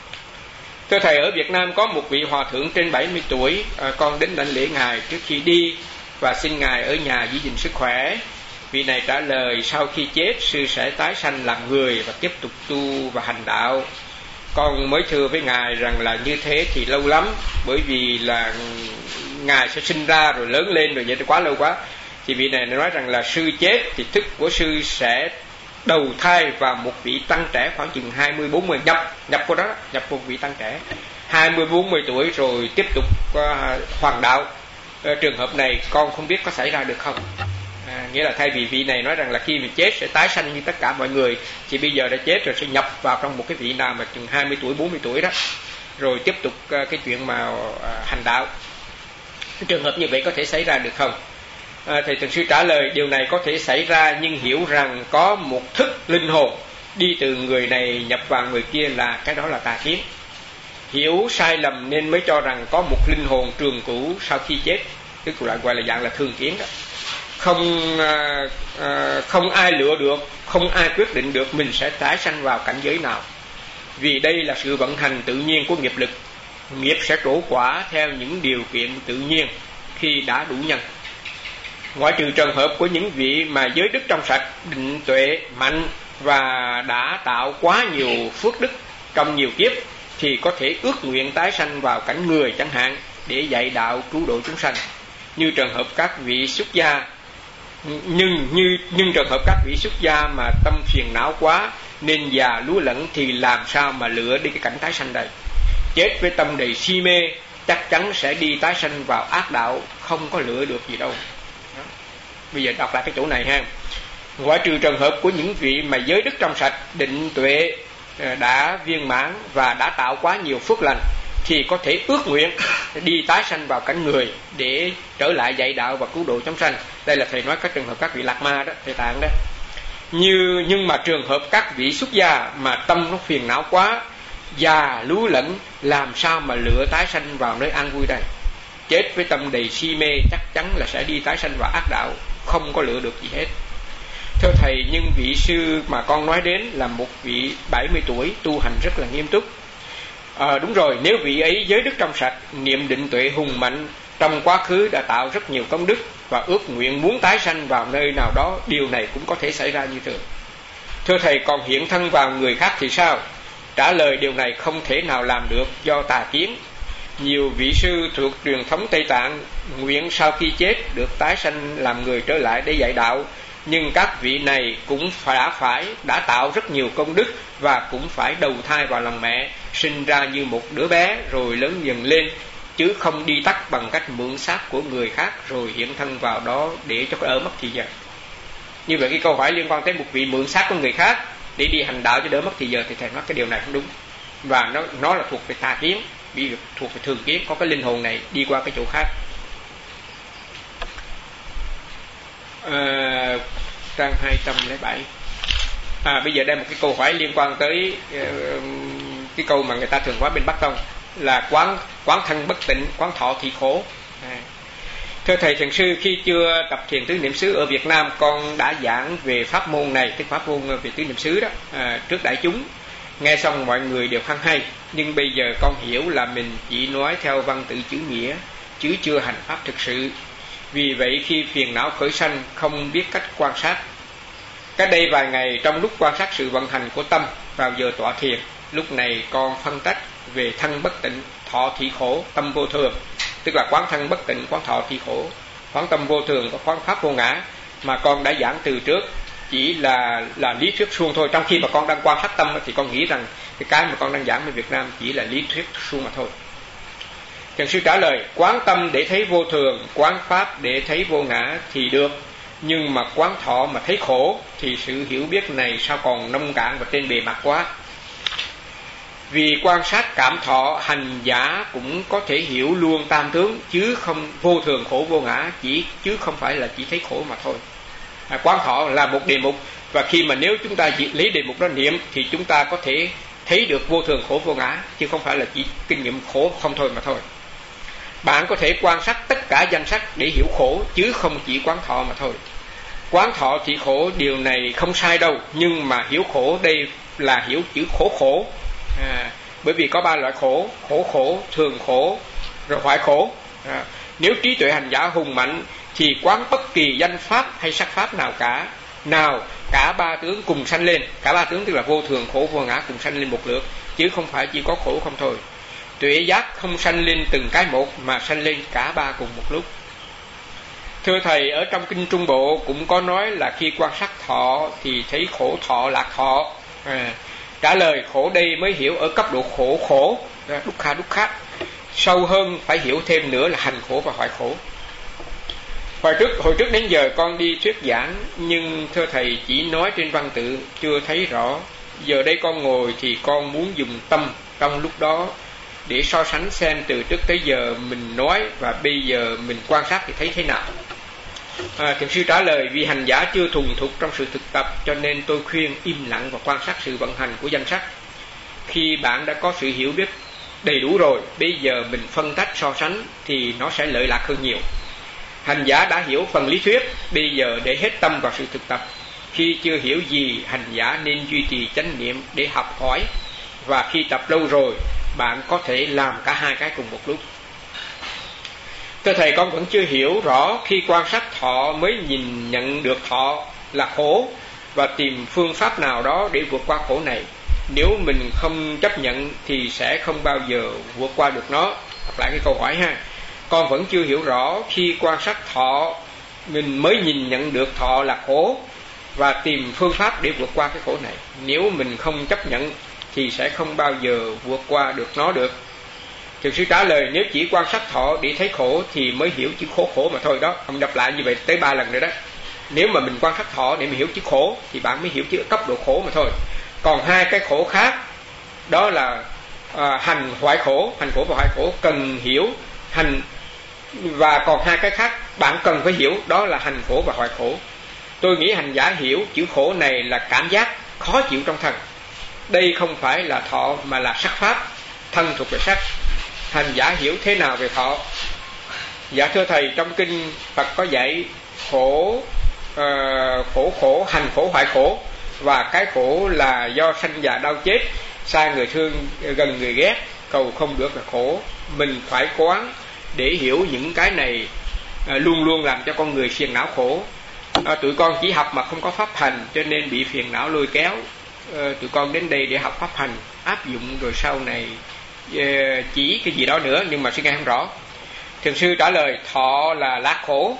Thưa thầy, ở Việt Nam có một vị hòa thượng trên bảy mươi tuổi, à, con đến đảnh lễ ngài trước khi đi và xin ngài ở nhà giữ gìn sức khỏe. Vị này trả lời sau khi chết sư sẽ tái sanh làm người và tiếp tục tu và hành đạo. Con mới thưa với ngài rằng là như thế thì lâu lắm, bởi vì là ngài sẽ sinh ra rồi lớn lên rồi, vậy thì quá lâu quá. Thì vị này nói rằng là sư chết thì thức của sư sẽ đầu thai vào một vị tăng trẻ khoảng chừng hai mươi bốn mươi, nhập nhập của đó, nhập một vị tăng trẻ hai mươi bốn mươi tuổi rồi tiếp tục uh, hoàng đạo. Uh, trường hợp này con không biết có xảy ra được không. À, nghĩa là thay vì vị này nói rằng là khi mình chết sẽ tái sanh như tất cả mọi người, thì bây giờ đã chết rồi sẽ nhập vào trong một cái vị nào mà chừng hai mươi tuổi bốn mươi tuổi đó, rồi tiếp tục uh, cái chuyện mà uh, hành đạo. Cái trường hợp như vậy có thể xảy ra được không? À, thầy thiền sư trả lời điều này có thể xảy ra, nhưng hiểu rằng có một thức linh hồn đi từ người này nhập vào người kia là cái đó là tà kiến. Hiểu sai lầm nên mới cho rằng có một linh hồn trường cửu sau khi chết, tức là gọi là dạng là thường kiến đó. Không à, à, không ai lựa được, không ai quyết định được mình sẽ tái sanh vào cảnh giới nào, vì đây là sự vận hành tự nhiên của nghiệp lực. Nghiệp sẽ trổ quả theo những điều kiện tự nhiên khi đã đủ nhân. Ngoại trừ trường hợp của những vị mà giới đức trong sạch, định tuệ mạnh và đã tạo quá nhiều phước đức trong nhiều kiếp, thì có thể ước nguyện tái sanh vào cảnh người chẳng hạn, để dạy đạo cứu độ chúng sanh. Như trường hợp các vị xuất gia, nhưng như nhưng trường hợp các vị xuất gia mà tâm phiền não quá nên già lúa lẫn, thì làm sao mà lựa đi cái cảnh tái sanh đây? Chết với tâm đầy si mê chắc chắn sẽ đi tái sanh vào ác đạo, không có lựa được gì đâu. Đó. Bây giờ đọc lại cái chỗ này ha. Ngoại trừ trường hợp của những vị mà giới đức trong sạch, định tuệ đã viên mãn và đã tạo quá nhiều phước lành, thì có thể ước nguyện đi tái sanh vào cảnh người để trở lại dạy đạo và cứu độ chúng sanh. Đây là thầy nói các trường hợp các vị lạc ma đó, thầy Tạng đó. Như nhưng mà trường hợp các vị xuất gia mà tâm nó phiền não quá, già lú lẫn, làm sao mà lựa tái sanh vào nơi an vui đây? Chết với tâm đầy si mê chắc chắn là sẽ đi tái sanh vào ác đạo, không có lựa được gì hết. Thưa thầy, nhưng vị sư mà con nói đến là một vị bảy mươi tuổi tu hành rất là nghiêm túc. À, đúng rồi, nếu vị ấy giới đức trong sạch, niệm định tuệ hùng mạnh, trong quá khứ đã tạo rất nhiều công đức và ước nguyện muốn tái sanh vào nơi nào đó, điều này cũng có thể xảy ra như thường. Thưa thầy, còn hiện thân vào người khác thì sao? Trả lời điều này không thể nào làm được do tà kiến. Nhiều vị sư thuộc truyền thống Tây Tạng nguyện sau khi chết được tái sanh làm người trở lại để dạy đạo, nhưng các vị này cũng đã phải đã tạo rất nhiều công đức và cũng phải đầu thai vào lòng mẹ, sinh ra như một đứa bé rồi lớn dần lên, chứ không đi tắt bằng cách mượn xác của người khác rồi hiện thân vào đó để cho đỡ mất thì giờ. Như vậy cái câu hỏi liên quan tới một vị mượn xác của người khác để đi hành đạo cho đỡ mất thì giờ, thì thầy nói cái điều này không đúng, và nó nó là thuộc về tà kiến, bị thuộc về thường kiến, có cái linh hồn này đi qua cái chỗ khác. À, trang hai trăm lẻ bảy. À, bây giờ đây một cái câu hỏi liên quan tới uh, cái câu mà người ta thường nói bên Bắc Tông là quán quán thân bất tịnh, quán thọ thị khổ. À. Thưa thầy thiền sư, khi chưa tập thiền tứ niệm xứ ở Việt Nam, con đã giảng về pháp môn này, cái pháp môn về tứ niệm xứ đó, à, trước đại chúng. Nghe xong mọi người đều khen hay, nhưng bây giờ con hiểu là mình chỉ nói theo văn tự chữ nghĩa, chứ chưa hành pháp thực sự. Vì vậy khi phiền não khởi sanh không biết cách quan sát. Cách đây vài ngày, trong lúc quan sát sự vận hành của tâm vào giờ tọa thiền, lúc này con phân tách về thân bất tịnh, thọ thị khổ, tâm vô thường, tức là quán thân bất tịnh, quán thọ thị khổ, quán tâm vô thường, có quán pháp vô ngã, mà con đã giảng từ trước, chỉ là là lý thuyết suông thôi. Trong khi mà con đang quan sát tâm thì con nghĩ rằng cái cái mà con đang giảng ở Việt Nam chỉ là lý thuyết suông mà thôi. Thiền sư trả lời, quán tâm để thấy vô thường, quán pháp để thấy vô ngã thì được, nhưng mà quán thọ mà thấy khổ thì sự hiểu biết này sao còn nông cạn và trên bề mặt quá. Vì quan sát cảm thọ, hành giả cũng có thể hiểu luôn tam tướng, chứ không vô thường khổ vô ngã, chỉ chứ không phải là chỉ thấy khổ mà thôi. À, quán thọ là một đề mục, và khi mà nếu chúng ta chỉ lấy đề mục đó niệm thì chúng ta có thể thấy được vô thường khổ vô ngã, chứ không phải là chỉ kinh nghiệm khổ không thôi mà thôi. Bạn có thể quan sát tất cả danh sắc để hiểu khổ, chứ không chỉ quán thọ mà thôi. Quán thọ thì khổ, điều này không sai đâu, nhưng mà hiểu khổ đây là hiểu chữ khổ khổ. À, bởi vì có ba loại khổ: khổ khổ, thường khổ, rồi hoại khổ. À, nếu trí tuệ hành giả hùng mạnh thì quán bất kỳ danh pháp hay sắc pháp nào cả, nào cả ba tướng cùng sanh lên. Cả ba tướng tức là vô thường, khổ, vô ngã cùng sanh lên một lượt, chứ không phải chỉ có khổ không thôi. Tuệ giác không sanh lên từng cái một, mà sanh lên cả ba cùng một lúc. Thưa thầy, ở trong kinh Trung Bộ cũng có nói là khi quan sát thọ thì thấy khổ thọ lạc thọ. À, trả lời khổ đây mới hiểu ở cấp độ khổ khổ, dukkha dukkha. Sâu hơn phải hiểu thêm nữa là hành khổ và hoại khổ. Hồi trước, hồi trước đến giờ con đi thuyết giảng, nhưng thưa thầy chỉ nói trên văn tự, chưa thấy rõ. Giờ đây con ngồi thì con muốn dùng tâm trong lúc đó để so sánh xem từ trước tới giờ mình nói và bây giờ mình quan sát thì thấy thế nào. À, thiền sư trả lời, vì hành giả chưa thuần thục trong sự thực tập, cho nên tôi khuyên im lặng và quan sát sự vận hành của danh sắc. Khi bạn đã có sự hiểu biết đầy đủ rồi, bây giờ mình phân tách so sánh thì nó sẽ lợi lạc hơn nhiều. Hành giả đã hiểu phần lý thuyết, bây giờ để hết tâm vào sự thực tập. Khi chưa hiểu gì, hành giả nên duy trì chánh niệm để học hỏi, và khi tập lâu rồi, bạn có thể làm cả hai cái cùng một lúc. Thưa thầy, con vẫn chưa hiểu rõ khi quan sát thọ mới nhìn nhận được thọ là khổ và tìm phương pháp nào đó để vượt qua khổ này. Nếu mình không chấp nhận thì sẽ không bao giờ vượt qua được nó. Đọc lại cái câu hỏi ha. Con vẫn chưa hiểu rõ khi quan sát thọ mình mới nhìn nhận được thọ là khổ và tìm phương pháp để vượt qua cái khổ này. Nếu mình không chấp nhận thì sẽ không bao giờ vượt qua được nó được. Thiền sư trả lời, nếu chỉ quan sát thọ để thấy khổ thì mới hiểu chữ khổ khổ mà thôi đó. Ông đọc lại như vậy tới ba lần rồi đó. Nếu mà mình quan sát thọ để mình hiểu chữ khổ thì bạn mới hiểu chữ cấp độ khổ mà thôi. Còn hai cái khổ khác, đó là à, hành hoại khổ, hành khổ và hoại khổ cần hiểu hành, và còn hai cái khác bạn cần phải hiểu, đó là hành khổ và hoại khổ. Tôi nghĩ hành giả hiểu chữ khổ này là cảm giác khó chịu trong thân. Đây không phải là thọ mà là sắc pháp, thân thuộc về sắc. Hành giả hiểu thế nào về thọ? Dạ thưa thầy, trong kinh Phật có dạy khổ, uh, khổ khổ, hành khổ, hoại khổ. Và cái khổ là do sanh già đau chết, xa người thương, gần người ghét, cầu không được là khổ. Mình phải quán để hiểu những cái này, uh, luôn luôn làm cho con người phiền não khổ. À, tụi con chỉ học mà không có pháp hành, cho nên bị phiền não lôi kéo. À, tụi con đến đây để học pháp hành, áp dụng rồi sau này à, chỉ cái gì đó nữa, nhưng mà sư nghe không rõ. Thiền sư trả lời, thọ là lạc khổ.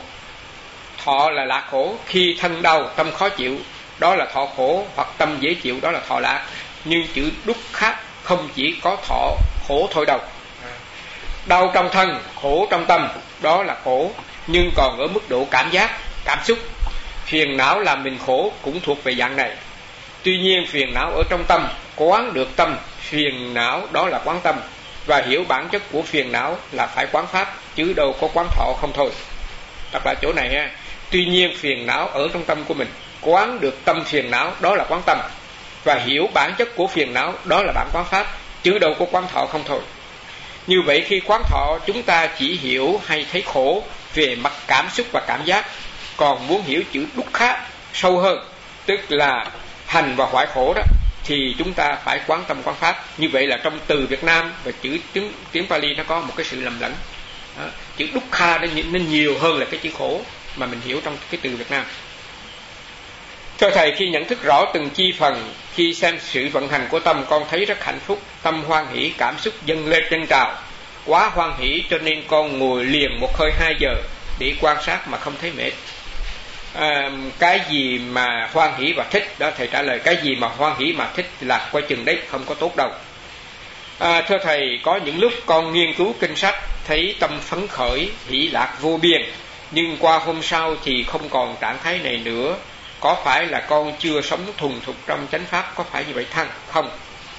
Thọ là lạc khổ. Khi thân đau, tâm khó chịu, đó là thọ khổ, hoặc tâm dễ chịu, đó là thọ lạc. Nhưng chữ đúc khác không chỉ có thọ khổ thôi đâu. Đau trong thân, khổ trong tâm, đó là khổ, nhưng còn ở mức độ cảm giác, cảm xúc. Phiền não làm mình khổ cũng thuộc về dạng này. Tuy nhiên phiền não ở trong tâm, quán được tâm phiền não, đó là quán tâm. Và hiểu bản chất của phiền não là phải quán pháp, chứ đâu có quán thọ không thôi. Đọc lại chỗ này ha. Tuy nhiên phiền não ở trong tâm của mình, quán được tâm phiền não, đó là quán tâm. Và hiểu bản chất của phiền não, đó là bản quán pháp, chứ đâu có quán thọ không thôi. Như vậy khi quán thọ, chúng ta chỉ hiểu hay thấy khổ về mặt cảm xúc và cảm giác. Còn muốn hiểu chữ đúc khá sâu hơn, tức là hành và hoại khổ đó, thì chúng ta phải quán tâm quán pháp. Như vậy là trong từ Việt Nam và chữ tiếng, tiếng Pali nó có một cái sự lầm lẫn. Đó. Chữ đúc kha nó nhiều hơn là cái chữ khổ mà mình hiểu trong cái từ Việt Nam. Thưa thầy, khi nhận thức rõ từng chi phần, khi xem sự vận hành của tâm, con thấy rất hạnh phúc, tâm hoan hỷ, cảm xúc dâng lên chân trào, quá hoan hỷ cho nên con ngồi liền một hơi hai giờ để quan sát mà không thấy mệt. À, cái gì mà hoan hỷ và thích đó, thầy trả lời, cái gì mà hoan hỷ mà thích là coi chừng đấy, không có tốt đâu. À, thưa thầy, có những lúc con nghiên cứu kinh sách thấy tâm phấn khởi, hỷ lạc vô biên, nhưng qua hôm sau thì không còn trạng thái này nữa. Có phải là con chưa sống thuần thục trong chánh pháp, có phải như vậy thăng không?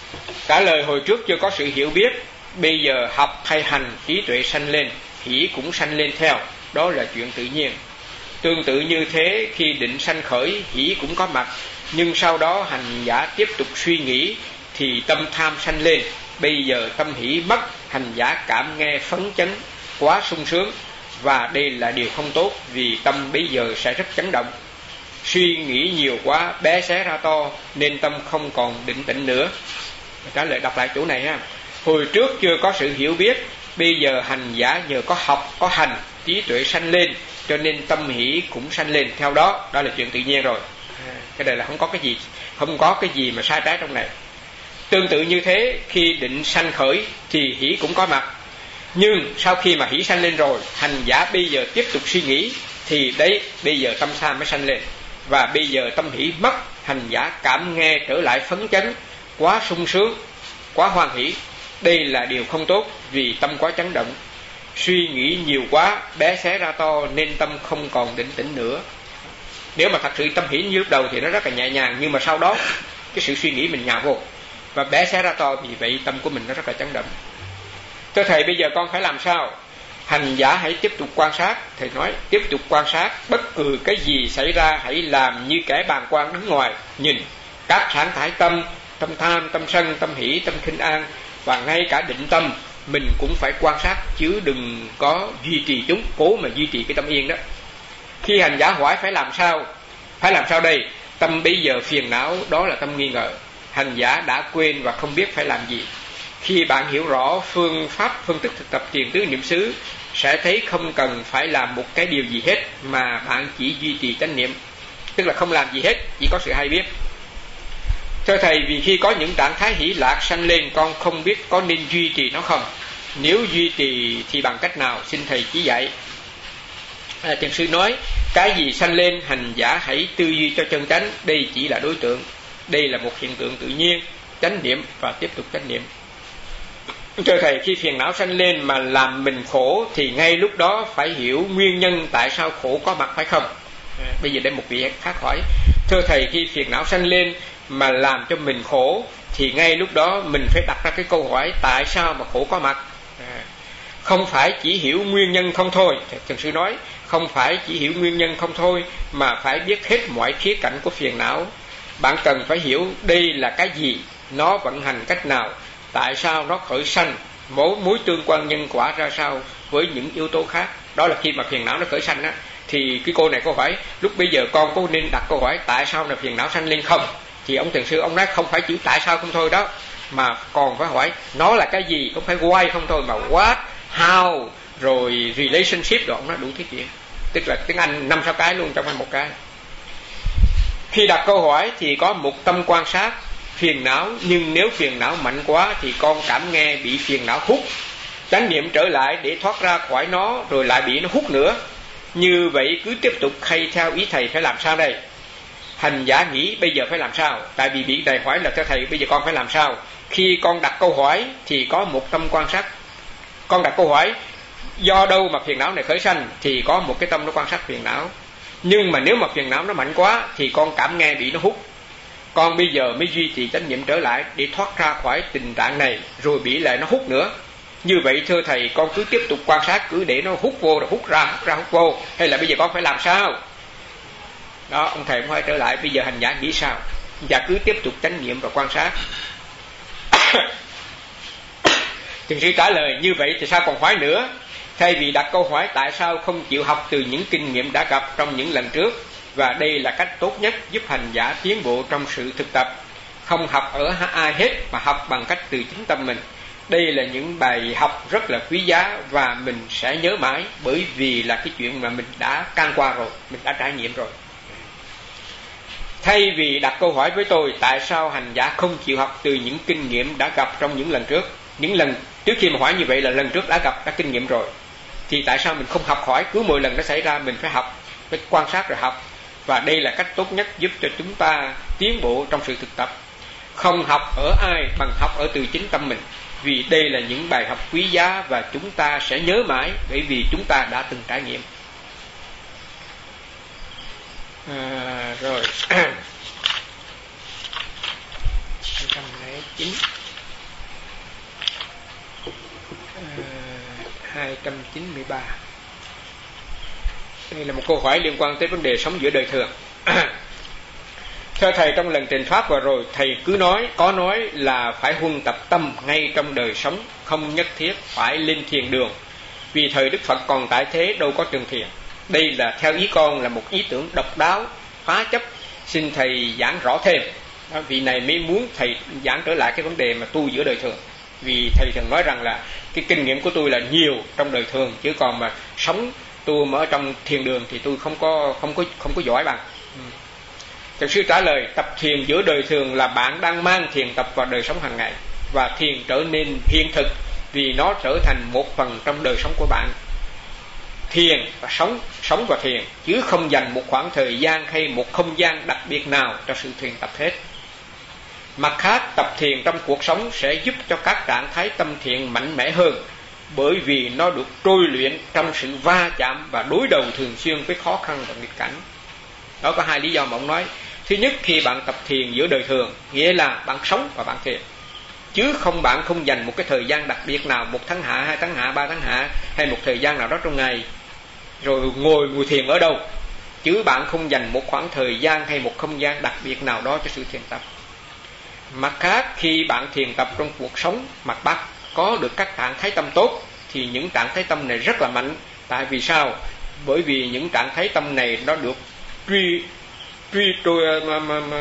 Trả lời, hồi trước chưa có sự hiểu biết, bây giờ học hay hành, trí tuệ sanh lên, hỷ cũng sanh lên theo, đó là chuyện tự nhiên. Tương tự như thế, khi định sanh khởi, hỷ cũng có mặt, nhưng sau đó hành giả tiếp tục suy nghĩ thì tâm tham sanh lên. Bây giờ tâm hỷ mất, hành giả cảm nghe phấn chấn, quá sung sướng, và đây là điều không tốt, vì tâm bây giờ sẽ rất chấn động. Suy nghĩ nhiều quá, bé xé ra to, nên tâm không còn định tĩnh nữa. Trả lời đọc lại chỗ này ha. Hồi trước chưa có sự hiểu biết, bây giờ hành giả nhờ có học, có hành, trí tuệ sanh lên, cho nên tâm hỷ cũng sanh lên theo đó. Đó là chuyện tự nhiên rồi. Cái này là không có cái gì, không có cái gì mà sai trái trong này. Tương tự như thế, khi định sanh khởi thì hỷ cũng có mặt, nhưng sau khi mà hỷ sanh lên rồi, hành giả bây giờ tiếp tục suy nghĩ thì đấy, bây giờ tâm tham mới sanh lên. Và bây giờ tâm hỷ mất, hành giả cảm nghe trở lại phấn chấn, quá sung sướng, quá hoan hỷ. Đây là điều không tốt, vì tâm quá chấn động. Suy nghĩ nhiều quá, bé xé ra to, nên tâm không còn định tĩnh nữa. Nếu mà thật sự tâm hỷ như lúc đầu thì nó rất là nhẹ nhàng, nhưng mà sau đó cái sự suy nghĩ mình nhào vô và bé xé ra to, vì vậy tâm của mình nó rất là chấn động. Thưa thầy, bây giờ con phải làm sao? Hành giả hãy tiếp tục quan sát. Thầy nói tiếp tục quan sát, bất cứ cái gì xảy ra hãy làm như kẻ bàng quan đứng ngoài, nhìn các trạng thái tâm, tâm tham, tâm sân, tâm hỷ, tâm khinh an, và ngay cả định tâm mình cũng phải quan sát, chứ đừng có duy trì chúng, cố mà duy trì cái tâm yên đó. Khi hành giả hỏi phải làm sao? Phải làm sao đây? Tâm bây giờ phiền não, đó là tâm nghi ngờ. Hành giả đã quên và không biết phải làm gì. Khi bạn hiểu rõ phương pháp phân tích thực tập thiền tứ niệm xứ, sẽ thấy không cần phải làm một cái điều gì hết, mà bạn chỉ duy trì chánh niệm, tức là không làm gì hết, chỉ có sự hay biết. Thưa thầy, vì khi có những trạng thái hỷ lạc sanh lên, con không biết có nên duy trì nó không? Nếu duy trì thì bằng cách nào? Xin thầy chỉ dạy. À, thiền sư nói, cái gì sanh lên, hành giả hãy tư duy cho chân chánh. Đây chỉ là đối tượng, đây là một hiện tượng tự nhiên. Chánh niệm và tiếp tục chánh niệm. Thưa thầy, khi phiền não sanh lên mà làm mình khổ thì ngay lúc đó phải hiểu nguyên nhân tại sao khổ có mặt, phải không? À, bây giờ đây một vị khác hỏi: thưa thầy, khi phiền não sanh lên mà làm cho mình khổ thì ngay lúc đó mình phải đặt ra cái câu hỏi tại sao mà khổ có mặt. À, không phải chỉ hiểu nguyên nhân không thôi. Thiền sư nói không phải chỉ hiểu nguyên nhân không thôi, mà phải biết hết mọi khía cạnh của phiền não. Bạn cần phải hiểu đây là cái gì, nó vận hành cách nào, tại sao nó khởi sanh, mối mối tương quan nhân quả ra sao với những yếu tố khác. Đó là khi mà phiền não nó khởi sanh á, thì cái cô này cô hỏi lúc bây giờ con có nên đặt câu hỏi tại sao là phiền não sanh lên không? Thì ông thiền sư ông nói không phải chữ tại sao không thôi đó, mà còn phải hỏi nó là cái gì, không phải why không thôi, mà what, how, rồi relationship, rồi ông nói đủ thứ chuyện. Tức là tiếng Anh năm sáu cái luôn trong một cái. Khi đặt câu hỏi thì có một tâm quan sát phiền não, nhưng nếu phiền não mạnh quá thì con cảm nghe bị phiền não hút, chánh niệm trở lại để thoát ra khỏi nó, rồi lại bị nó hút nữa. Như vậy cứ tiếp tục hay theo ý thầy phải làm sao đây? Hành giả nghĩ bây giờ phải làm sao? Tại vì bị thầy hỏi là theo thầy bây giờ con phải làm sao? Khi con đặt câu hỏi thì có một tâm quan sát. Con đặt câu hỏi do đâu mà phiền não này khởi sanh thì có một cái tâm nó quan sát phiền não. Nhưng mà nếu mà phiền não nó mạnh quá thì con cảm nghe bị nó hút. Con bây giờ mới duy trì chánh niệm trở lại để thoát ra khỏi tình trạng này, rồi bị lại nó hút nữa. Như vậy thưa thầy, con cứ tiếp tục quan sát, cứ để nó hút vô rồi hút ra, hút ra, hút vô, hay là bây giờ con phải làm sao? Đó, ông thầy mới hỏi trở lại bây giờ hành giả nghĩ sao? Và cứ tiếp tục chánh niệm và quan sát. Thiền sư trả lời như vậy thì sao còn hỏi nữa? Thay vì đặt câu hỏi tại sao không chịu học từ những kinh nghiệm đã gặp trong những lần trước, và đây là cách tốt nhất giúp hành giả tiến bộ trong sự thực tập. Không học ở ai hết mà học bằng cách từ chính tâm mình. Đây là những bài học rất là quý giá và mình sẽ nhớ mãi, bởi vì là cái chuyện mà mình đã can qua rồi, mình đã trải nghiệm rồi. Thay vì đặt câu hỏi với tôi tại sao hành giả không chịu học từ những kinh nghiệm đã gặp trong những lần trước, những lần trước khi mà hỏi như vậy là lần trước đã gặp, đã kinh nghiệm rồi, thì tại sao mình không học hỏi? Cứ mỗi lần nó xảy ra mình phải học, phải quan sát rồi học. Và đây là cách tốt nhất giúp cho chúng ta tiến bộ trong sự thực tập. Không học ở ai bằng học ở từ chính tâm mình, vì đây là những bài học quý giá và chúng ta sẽ nhớ mãi, bởi vì chúng ta đã từng trải nghiệm. À, rồi hai trăm lẻ chín, hai trăm chín mươi ba. Đây là một câu hỏi liên quan tới vấn đề sống giữa đời thường. Thưa thầy, trong lần trình pháp vừa rồi thầy cứ nói, có nói là phải huân tập tâm ngay trong đời sống, không nhất thiết phải lên thiền đường, vì thời Đức Phật còn tại thế đâu có trường thiền. Đây là theo ý con là một ý tưởng độc đáo, phá chấp, xin thầy giảng rõ thêm. Đó, vị này mới muốn thầy giảng trở lại cái vấn đề mà tu giữa đời thường, vì thầy thường nói rằng là cái kinh nghiệm của tôi là nhiều trong đời thường, chứ còn mà sống tu mà ở trong thiền đường thì tôi không có không có không có giỏi bằng. Thiền sư trả lời, tập thiền giữa đời thường là bạn đang mang thiền tập vào đời sống hàng ngày, và thiền trở nên hiện thực vì nó trở thành một phần trong đời sống của bạn. Thiền và sống, sống và thiền, chứ không dành một khoảng thời gian hay một không gian đặc biệt nào cho sự thiền tập hết. Mặt khác, tập thiền trong cuộc sống sẽ giúp cho các trạng thái tâm thiện mạnh mẽ hơn, bởi vì nó được trôi luyện trong sự va chạm và đối đầu thường xuyên với khó khăn và nghịch cảnh. Đó có hai lý do mà ông nói. Thứ nhất, khi bạn tập thiền giữa đời thường, nghĩa là bạn sống và bạn thiền, chứ không bạn không dành một cái thời gian đặc biệt nào, một tháng hạ, hai tháng hạ, ba tháng hạ, hay một thời gian nào đó trong ngày, rồi ngồi ngồi thiền ở đâu, chứ bạn không dành một khoảng thời gian hay một không gian đặc biệt nào đó cho sự thiền tập. Mặt khác, khi bạn thiền tập trong cuộc sống mà bạn có được các trạng thái tâm tốt, thì những trạng thái tâm này rất là mạnh. Tại vì sao? Bởi vì những trạng thái tâm này nó được truy truy trôi mà, mà, mà,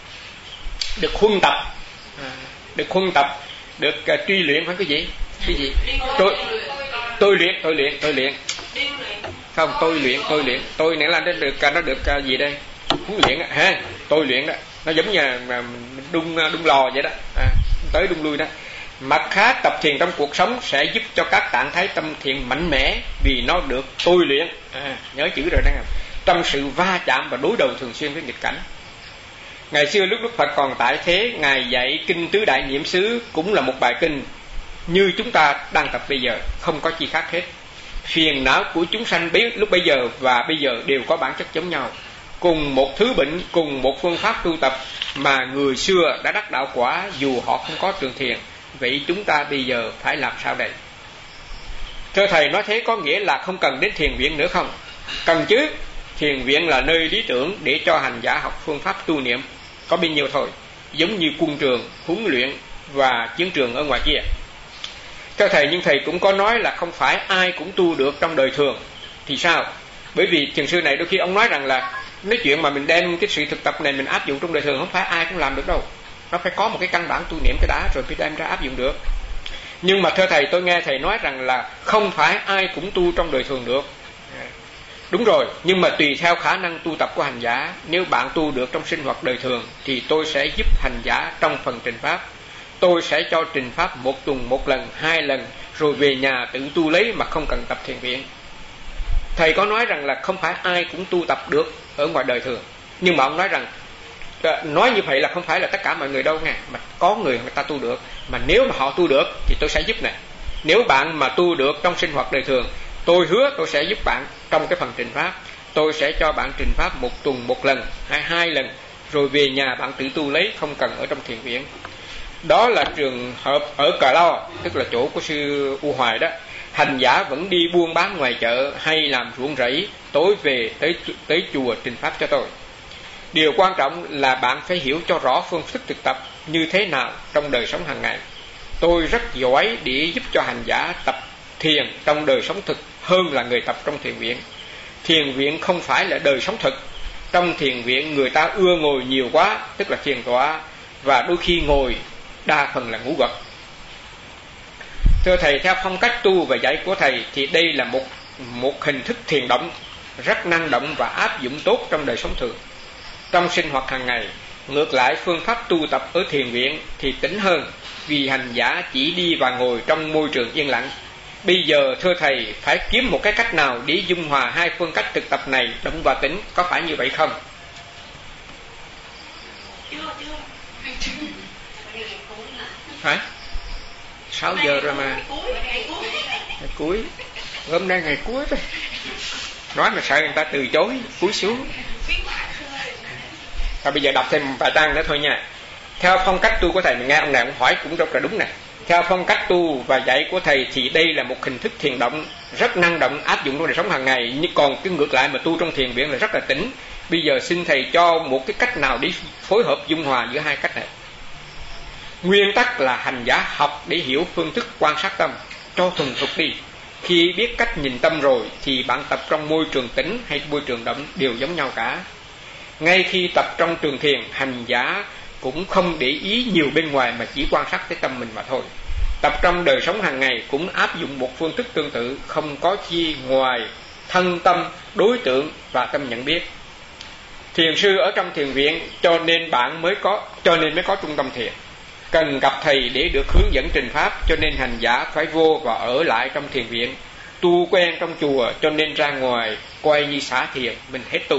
được huân tập, à, được huân tập, được uh, truy luyện phải cái gì? Cái gì? Tôi tôi luyện, tôi luyện, tôi luyện. Không, tôi luyện, tôi luyện. Tôi này là nó được nó được uh, gì đây? Huấn luyện á ha. Tôi luyện đó. Nó giống như là mình đun đun lò vậy đó. À, tới đun lui đó. Mặt khác, tập thiền trong cuộc sống sẽ giúp cho các trạng thái tâm thiện mạnh mẽ, vì nó được tôi luyện. À, nhớ chữ rồi đó. Trong sự va chạm và đối đầu thường xuyên với nghịch cảnh. Ngày xưa lúc Đức Phật còn tại thế, Ngài dạy kinh Tứ Đại Niệm xứ, cũng là một bài kinh như chúng ta đang tập bây giờ, không có chi khác hết. Phiền não của chúng sanh lúc bây giờ và bây giờ đều có bản chất giống nhau, cùng một thứ bệnh, cùng một phương pháp tu tập mà người xưa đã đắc đạo quả dù họ không có trường thiền. Vậy chúng ta bây giờ phải làm sao đây? Thưa thầy, nói thế có nghĩa là không cần đến thiền viện nữa không? Cần chứ. Thiền viện là nơi lý tưởng để cho hành giả học phương pháp tu niệm, có bao nhiêu thôi, giống như quân trường, huấn luyện và chiến trường ở ngoài kia. Thưa thầy, nhưng thầy cũng có nói là không phải ai cũng tu được trong đời thường. Thì sao? Bởi vì thiền sư này đôi khi ông nói rằng là nói chuyện mà mình đem cái sự thực tập này mình áp dụng trong đời thường không phải ai cũng làm được đâu. Nó phải có một cái căn bản tu niệm cái đã rồi mới đem ra áp dụng được. Nhưng mà thưa thầy, tôi nghe thầy nói rằng là không phải ai cũng tu trong đời thường được. Đúng rồi, nhưng mà tùy theo khả năng tu tập của hành giả. Nếu bạn tu được trong sinh hoạt đời thường thì tôi sẽ giúp hành giả trong phần trình pháp. Tôi sẽ cho trình pháp một tuần một lần, hai lần, rồi về nhà tự tu lấy mà không cần tập thiền viện. Thầy có nói rằng là không phải ai cũng tu tập được ở ngoài đời thường. Nhưng mà ông nói rằng nói như vậy là không phải là tất cả mọi người đâu nghe, mà có người người ta tu được. Mà nếu mà họ tu được thì tôi sẽ giúp này. Nếu bạn mà tu được trong sinh hoạt đời thường, tôi hứa tôi sẽ giúp bạn trong cái phần trình pháp. Tôi sẽ cho bạn trình pháp một tuần một lần hay hai lần, rồi về nhà bạn tự tu lấy, không cần ở trong thiền viện. Đó là trường hợp ở Cà Lo, tức là chỗ của sư U Hoài đó. Hành giả vẫn đi buôn bán ngoài chợ hay làm ruộng rẫy, tối về tới tới chùa trình pháp cho tôi. Điều quan trọng là bạn phải hiểu cho rõ phương thức thực tập như thế nào trong đời sống hàng ngày. Tôi rất giỏi để giúp cho hành giả tập thiền trong đời sống thực hơn là người tập trong thiền viện. Thiền viện không phải là đời sống thực. Trong thiền viện người ta ưa ngồi nhiều quá, tức là thiền tọa, và đôi khi ngồi đa phần là ngủ gật. Thưa thầy, theo phong cách tu và dạy của thầy thì đây là một một hình thức thiền động rất năng động và áp dụng tốt trong đời sống thường. Trong sinh hoạt hàng ngày, ngược lại phương pháp tu tập ở thiền viện thì tỉnh hơn, vì hành giả chỉ đi và ngồi trong môi trường yên lặng. Bây giờ thưa thầy, phải kiếm một cái cách nào để dung hòa hai phương cách thực tập này, động và tĩnh, có phải như vậy không? Hả? sáu giờ rồi mà. Ngày cuối. Hôm nay ngày cuối rồi. Nói mà sợ người ta từ chối, cúi xuống. Và bây giờ đọc thêm vài trang nữa thôi nha. Theo phong cách tu của thầy, mình nghe ông này ông hỏi cũng rất là đúng nè. Theo phong cách tu và dạy của thầy thì đây là một hình thức thiền động rất năng động, áp dụng trong đời sống hàng ngày. Nhưng còn cái ngược lại mà tu trong thiền viện là rất là tĩnh. Bây giờ xin thầy cho một cái cách nào để phối hợp dung hòa giữa hai cách này. Nguyên tắc là hành giả học để hiểu phương thức quan sát tâm, cho thuần thục đi. Khi biết cách nhìn tâm rồi thì bạn tập trong môi trường tĩnh hay môi trường động đều giống nhau cả. Ngay khi tập trong trường thiền, hành giả cũng không để ý nhiều bên ngoài mà chỉ quan sát tới tâm mình mà thôi. Tập trong đời sống hàng ngày cũng áp dụng một phương thức tương tự, không có chi ngoài thân tâm, đối tượng và tâm nhận biết. Thiền sư ở trong thiền viện cho nên bạn mới có cho nên mới có trung tâm thiền. Cần gặp thầy để được hướng dẫn trình pháp, cho nên hành giả phải vô và ở lại trong thiền viện. Tu quen trong chùa cho nên ra ngoài coi như xả thiền, mình hết tu.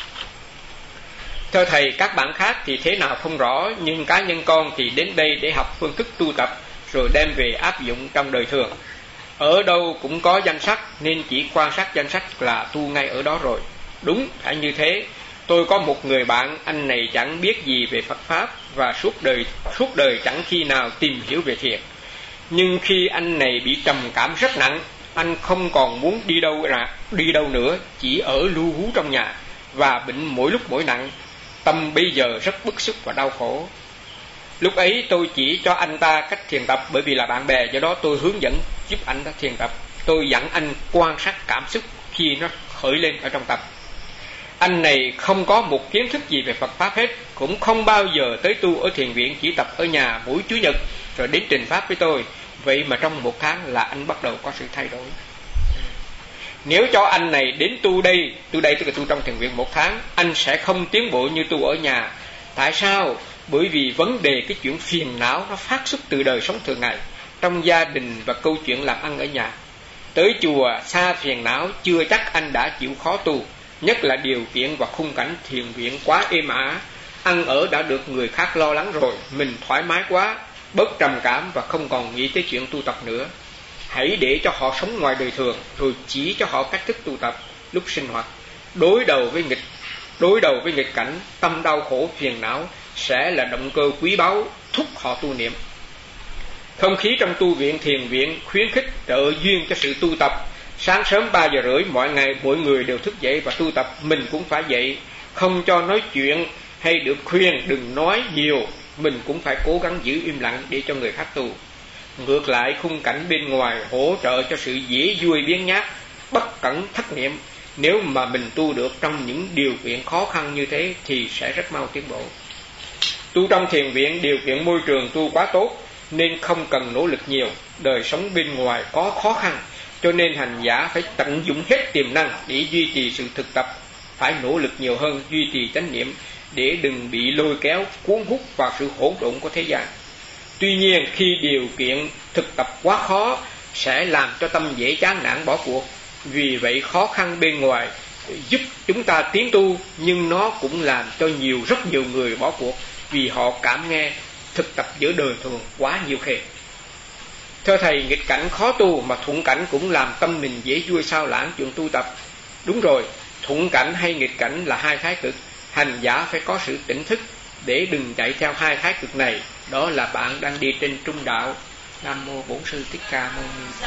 Thưa thầy, các bạn khác thì thế nào không rõ, nhưng cá nhân con thì đến đây để học phương thức tu tập rồi đem về áp dụng trong đời thường. Ở đâu cũng có danh sách nên chỉ quan sát danh sách là tu ngay ở đó rồi. Đúng, phải như thế. Tôi có một người bạn, anh này chẳng biết gì về Phật Pháp và suốt đời suốt đời chẳng khi nào tìm hiểu về thiền. Nhưng khi anh này bị trầm cảm rất nặng, anh không còn muốn đi đâu ra, đi đâu nữa, chỉ ở lưu hú trong nhà và bệnh mỗi lúc mỗi nặng. Tâm bây giờ rất bức xúc và đau khổ. Lúc ấy tôi chỉ cho anh ta cách thiền tập, bởi vì là bạn bè, do đó tôi hướng dẫn giúp anh ta thiền tập. Tôi dặn anh quan sát cảm xúc khi nó khởi lên ở trong tâm. Anh này không có một kiến thức gì về Phật Pháp hết, cũng không bao giờ tới tu ở thiền viện, chỉ tập ở nhà mỗi Chủ nhật rồi đến trình pháp với tôi. Vậy mà trong một tháng là anh bắt đầu có sự thay đổi. Nếu cho anh này đến tu đây, tu đây tức là tu trong thiền viện một tháng, anh sẽ không tiến bộ như tu ở nhà. Tại sao? Bởi vì vấn đề cái chuyện phiền não nó phát xuất từ đời sống thường ngày, trong gia đình và câu chuyện làm ăn ở nhà. Tới chùa xa phiền não chưa chắc anh đã chịu khó tu, nhất là điều kiện và khung cảnh thiền viện quá êm ả, ăn ở đã được người khác lo lắng rồi, mình thoải mái quá, bớt trầm cảm và không còn nghĩ tới chuyện tu tập nữa. Hãy để cho họ sống ngoài đời thường, rồi chỉ cho họ cách thức tu tập lúc sinh hoạt. Đối đầu với nghịch, đối đầu với nghịch cảnh, tâm đau khổ phiền não sẽ là động cơ quý báu thúc họ tu niệm. Không khí trong tu viện, thiền viện khuyến khích trợ duyên cho sự tu tập. Sáng sớm ba giờ rưỡi mỗi ngày mỗi người đều thức dậy và tu tập, mình cũng phải dậy. Không cho nói chuyện hay được khuyên đừng nói nhiều, mình cũng phải cố gắng giữ im lặng để cho người khác tu. Ngược lại, khung cảnh bên ngoài hỗ trợ cho sự dễ vui biến nhát, bất cẩn thất niệm. Nếu mà mình tu được trong những điều kiện khó khăn như thế thì sẽ rất mau tiến bộ. Tu trong thiền viện, điều kiện môi trường tu quá tốt nên không cần nỗ lực nhiều. Đời sống bên ngoài có khó khăn, cho nên hành giả phải tận dụng hết tiềm năng để duy trì sự thực tập. Phải nỗ lực nhiều hơn duy trì chánh niệm để đừng bị lôi kéo cuốn hút vào sự hỗn độn của thế gian. Tuy nhiên, khi điều kiện thực tập quá khó sẽ làm cho tâm dễ chán nản bỏ cuộc. Vì vậy khó khăn bên ngoài giúp chúng ta tiến tu, nhưng nó cũng làm cho nhiều rất nhiều người bỏ cuộc vì họ cảm nghe thực tập giữa đời thường quá nhiều khê. Thưa thầy, nghịch cảnh khó tu mà thuận cảnh cũng làm tâm mình dễ vui sao lãng chuyện tu tập. Đúng rồi, thuận cảnh hay nghịch cảnh là hai thái cực. Hành giả phải có sự tỉnh thức để đừng chạy theo hai thái cực này. Đó là bạn đang đi trên trung đạo. Nam mô Bổn Sư Thích Ca Mâu Ni.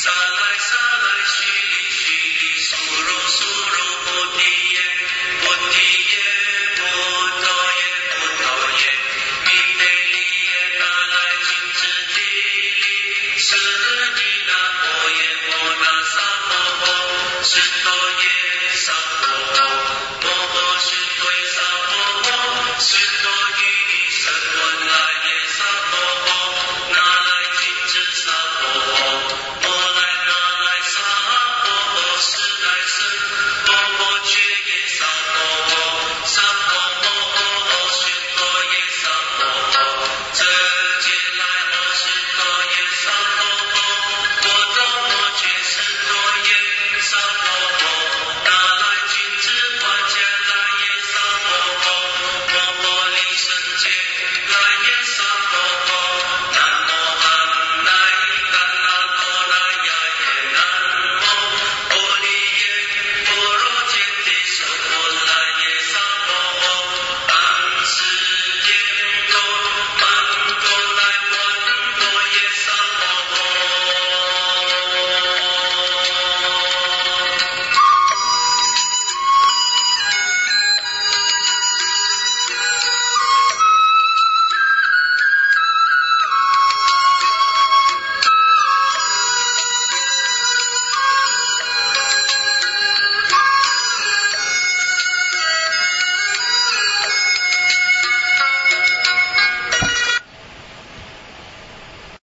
xa lại xa